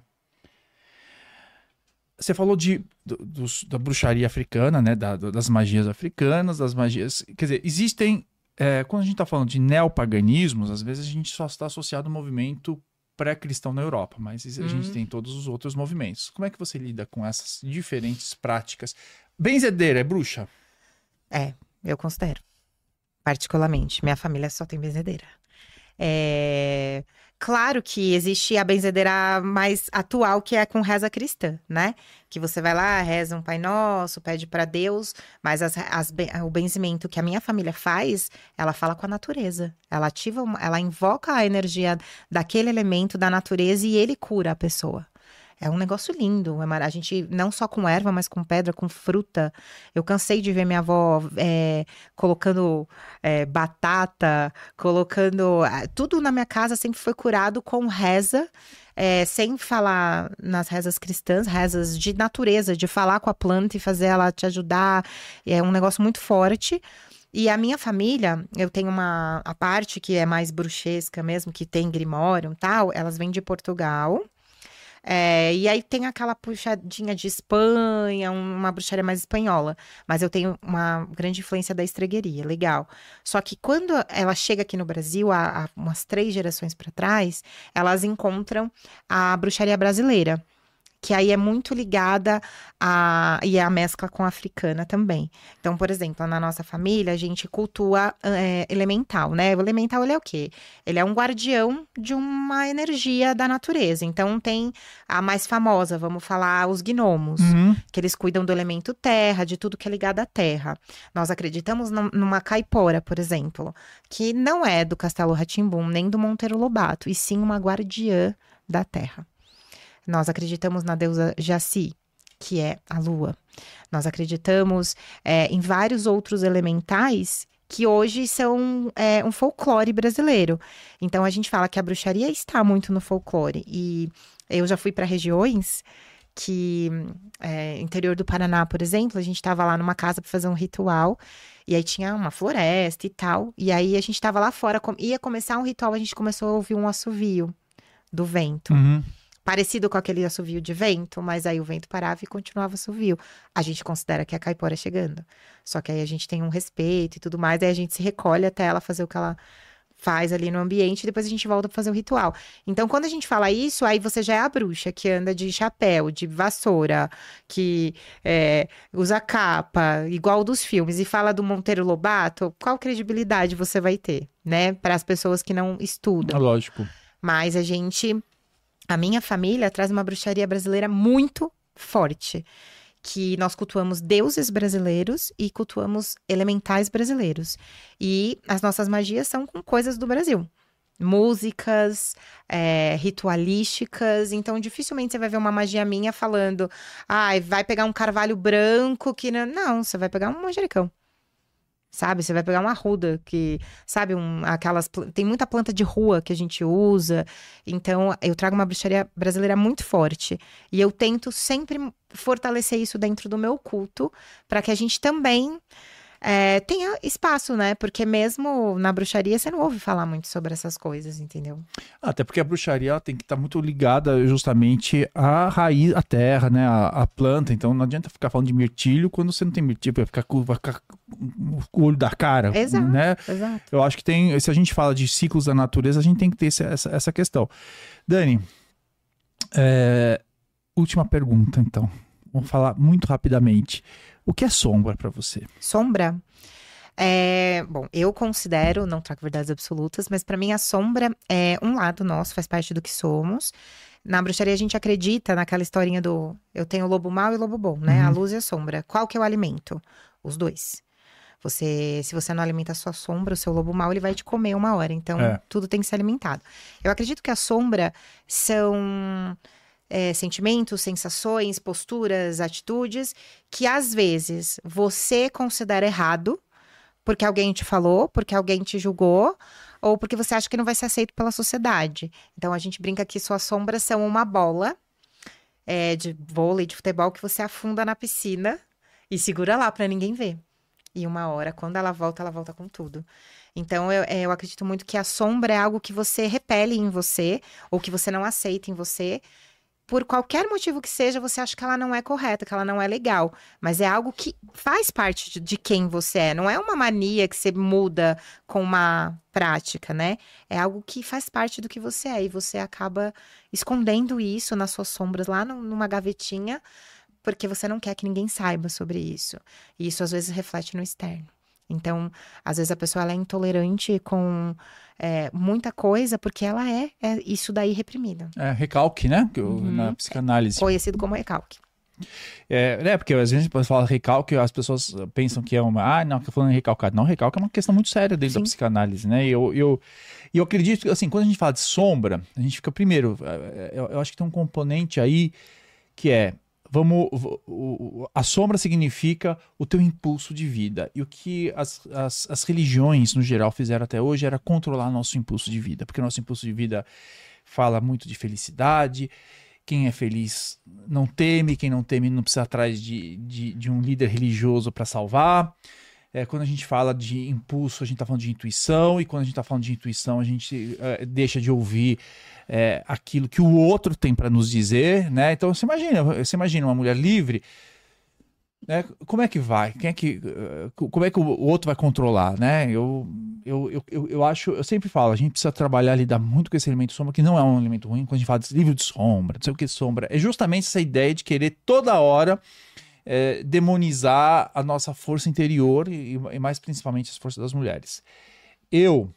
Você falou de, do, dos, da bruxaria africana, né? Da, das magias africanas, das magias... Quer dizer, existem... É, quando a gente está falando de neopaganismos, às vezes a gente só está associado ao movimento pré-cristão na Europa, mas a gente Hum. tem todos os outros movimentos. Como é que você lida com essas diferentes práticas? Benzedeira é bruxa? É, eu considero. Particularmente. Minha família só tem benzedeira. É... Claro que existe a benzedeira mais atual, que é com reza cristã, né? Que você vai lá, reza um Pai Nosso, pede para Deus, mas as, as, o benzimento que a minha família faz, ela fala com a natureza. Ela ativa, uma, ela invoca a energia daquele elemento da natureza e ele cura a pessoa. É um negócio lindo. É mar... A gente, não só com erva, mas com pedra, com fruta. Eu cansei de ver minha avó é, colocando é, batata, colocando... Tudo na minha casa sempre foi curado com reza, é, sem falar nas rezas cristãs, rezas de natureza, de falar com a planta e fazer ela te ajudar. É um negócio muito forte. E a minha família, eu tenho uma a parte que é mais bruxesca mesmo, que tem grimório e tal, elas vêm de Portugal. É, e aí tem aquela puxadinha de Espanha, uma bruxaria mais espanhola. Mas eu tenho uma grande influência da estregueria, legal. Só que quando ela chega aqui no Brasil, há, há umas três gerações para trás, elas encontram a bruxaria brasileira. Que aí é muito ligada a... e é a mescla com a africana também. Então, por exemplo, na nossa família, a gente cultua é, elemental, né? O elemental, ele é o quê? Ele é um guardião de uma energia da natureza. Então, tem a mais famosa, vamos falar, os gnomos. Uhum. Que eles cuidam do elemento terra, de tudo que é ligado à terra. Nós acreditamos numa caipora, por exemplo, que não é do Castelo Rá-Tim-Bum, nem do Monteiro Lobato, e sim uma guardiã da terra. Nós acreditamos na deusa Jaci, que é a lua. Nós acreditamos é, em vários outros elementais que hoje são é, um folclore brasileiro. Então, a gente fala que a bruxaria está muito no folclore. E eu já fui para regiões que... É, interior do Paraná, por exemplo, a gente estava lá numa casa para fazer um ritual. E aí tinha uma floresta e tal. E aí a gente estava lá fora, ia começar um ritual, a gente começou a ouvir um assovio do vento. Uhum. Parecido com aquele assovio de vento, mas aí o vento parava e continuava assovio. A gente considera que é a caipora chegando. Só que aí a gente tem um respeito e tudo mais, aí a gente se recolhe até ela fazer o que ela faz ali no ambiente e depois a gente volta para fazer o ritual. Então, quando a gente fala isso, aí você já é a bruxa que anda de chapéu, de vassoura, que é, usa capa, igual dos filmes, e fala do Monteiro Lobato, qual credibilidade você vai ter, né? Para as pessoas que não estudam. É lógico. Mas a gente... A minha família traz uma bruxaria brasileira muito forte, que nós cultuamos deuses brasileiros e cultuamos elementais brasileiros. E as nossas magias são com coisas do Brasil. Músicas, é, ritualísticas. Então, dificilmente você vai ver uma magia minha falando, ah, vai pegar um carvalho branco que... Não, não, você vai pegar um manjericão. Sabe, você vai pegar uma arruda que, sabe, um, aquelas, tem muita planta de rua que a gente usa, então eu trago uma bruxaria brasileira muito forte e eu tento sempre fortalecer isso dentro do meu culto, para que a gente também é, tenha espaço, né? Porque mesmo na bruxaria você não ouve falar muito sobre essas coisas, entendeu? Até porque a bruxaria ela tem que estar muito ligada justamente à raiz, à terra, né? À, à planta. Então não adianta ficar falando de mirtilho quando você não tem mirtilho, vai ficar com, vai ficar com o olho da cara, Exato, né? exato. Eu acho que tem, se a gente fala de ciclos da natureza, a gente tem que ter esse, essa, essa questão. Dani, é, última pergunta, então. Vamos falar muito rapidamente. O que é sombra para você? Sombra? É, bom, eu considero, não trago verdades absolutas, mas para mim a sombra é um lado nosso, faz parte do que somos. Na bruxaria a gente acredita naquela historinha do eu tenho lobo mau e lobo bom, né? Uhum. A luz e a sombra. Qual que é o alimento? Os dois. Você, se você não alimenta a sua sombra, o seu lobo mau, ele vai te comer uma hora. Então, É. tudo tem que ser alimentado. Eu acredito que a sombra são é, sentimentos, sensações, posturas, atitudes que às vezes você considera errado porque alguém te falou, porque alguém te julgou, ou porque você acha que não vai ser aceito pela sociedade. Então, a gente brinca que suas sombras são uma bola é, de vôlei, de futebol, que você afunda na piscina e segura lá para ninguém ver. E uma hora, quando ela volta, ela volta com tudo. Então, eu, eu acredito muito que a sombra é algo que você repele em você, ou que você não aceita em você. Por qualquer motivo que seja, você acha que ela não é correta, que ela não é legal. Mas é algo que faz parte de, de quem você é. Não é uma mania que você muda com uma prática, né? É algo que faz parte do que você é. E você acaba escondendo isso nas suas sombras, lá no, numa gavetinha, porque você não quer que ninguém saiba sobre isso. E isso, às vezes, reflete no externo. Então, às vezes, a pessoa ela é intolerante com é, muita coisa, porque ela é, é isso daí reprimido. É recalque, né? Que eu- Uhum. Na psicanálise. Conhecido como recalque. É, né, porque às vezes quando fala recalque, as pessoas pensam que é uma. Ah, não, que eu falando recalcado. Não, recalque é uma questão muito séria dentro Sim. da psicanálise, né? E eu, eu, e eu acredito que, assim, quando a gente fala de sombra, a gente fica primeiro. é, Eu, eu acho que tem um componente aí que é. Vamos, o- o- a sombra significa o teu impulso de vida. E o que as, as, as religiões, no geral, fizeram até hoje era controlar nosso impulso de vida. Porque nosso impulso de vida fala muito de felicidade. Quem é feliz não teme, quem não teme não precisa atrás de, de, de um líder religioso para salvar. É, quando a gente fala de impulso, a gente está falando de intuição, e quando a gente está falando de intuição, a gente é, deixa de ouvir é, aquilo que o outro tem para nos dizer, né? Então você imagina, você imagina uma mulher livre, né? Como é que vai? Quem é que, eh, como é que o outro vai controlar, né? Eu, eu, eu, eu, eu acho, eu sempre falo, a gente precisa trabalhar, lidar muito com esse elemento sombra, que não é um elemento ruim. Quando a gente fala de livro de sombra, não sei o que sombra, é justamente essa ideia de querer toda hora é, demonizar a nossa força interior e, e mais principalmente as forças das mulheres. Eu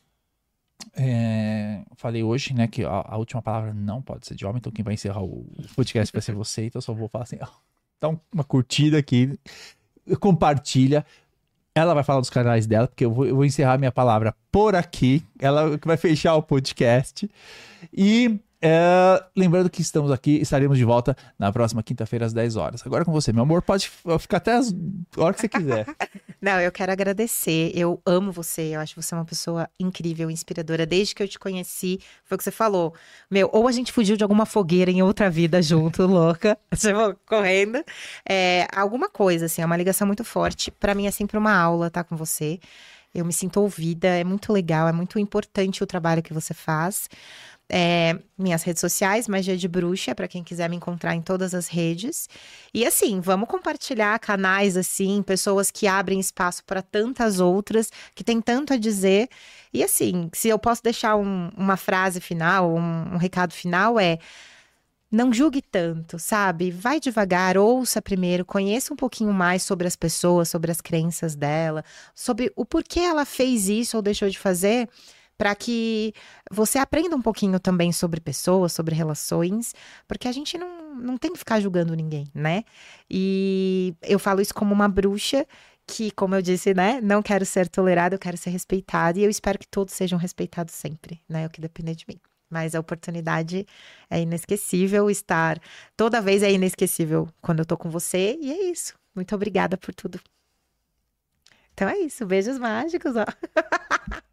é, falei hoje, né, que a, a última palavra não pode ser de homem, então quem vai encerrar o podcast vai ser você, então eu só vou falar assim, ó, dá um- uma curtida aqui, compartilha. Ela vai falar dos canais dela, porque eu vou, eu vou encerrar minha palavra por aqui. Ela que vai fechar o podcast. E é, lembrando que estamos aqui, estaremos de volta na próxima quinta-feira às dez horas. Agora com você, meu amor, pode ficar até as horas que você quiser. Não, eu quero agradecer. Eu amo você. Eu acho você uma pessoa incrível, inspiradora. Desde que eu te conheci, foi o que você falou. Meu, ou a gente fugiu de alguma fogueira em outra vida junto, louca, tipo, correndo. É, alguma coisa, assim, é uma ligação muito forte. Pra mim é sempre uma aula estar com você. Eu me sinto ouvida, é muito legal, é muito importante o trabalho que você faz. É, minhas redes sociais, Magia de Bruxa, para quem quiser me encontrar em todas as redes. E assim, vamos compartilhar canais assim, pessoas que abrem espaço para tantas outras, que tem tanto a dizer. E assim, se eu posso deixar um- uma frase final, um, um recado final, é: não julgue tanto, sabe? Vai devagar, ouça primeiro, conheça um pouquinho mais sobre as pessoas, sobre as crenças dela, sobre o porquê ela fez isso ou deixou de fazer, para que você aprenda um pouquinho também sobre pessoas, sobre relações, porque a gente não, não tem que ficar julgando ninguém, né? E eu falo isso como uma bruxa que, como eu disse, né, não quero ser tolerada, eu quero ser respeitada, e eu espero que todos sejam respeitados sempre, né? É o que depender de mim. Mas a oportunidade é inesquecível, estar toda vez é inesquecível quando eu tô com você, e é isso. Muito obrigada por tudo. Então é isso, beijos mágicos, ó.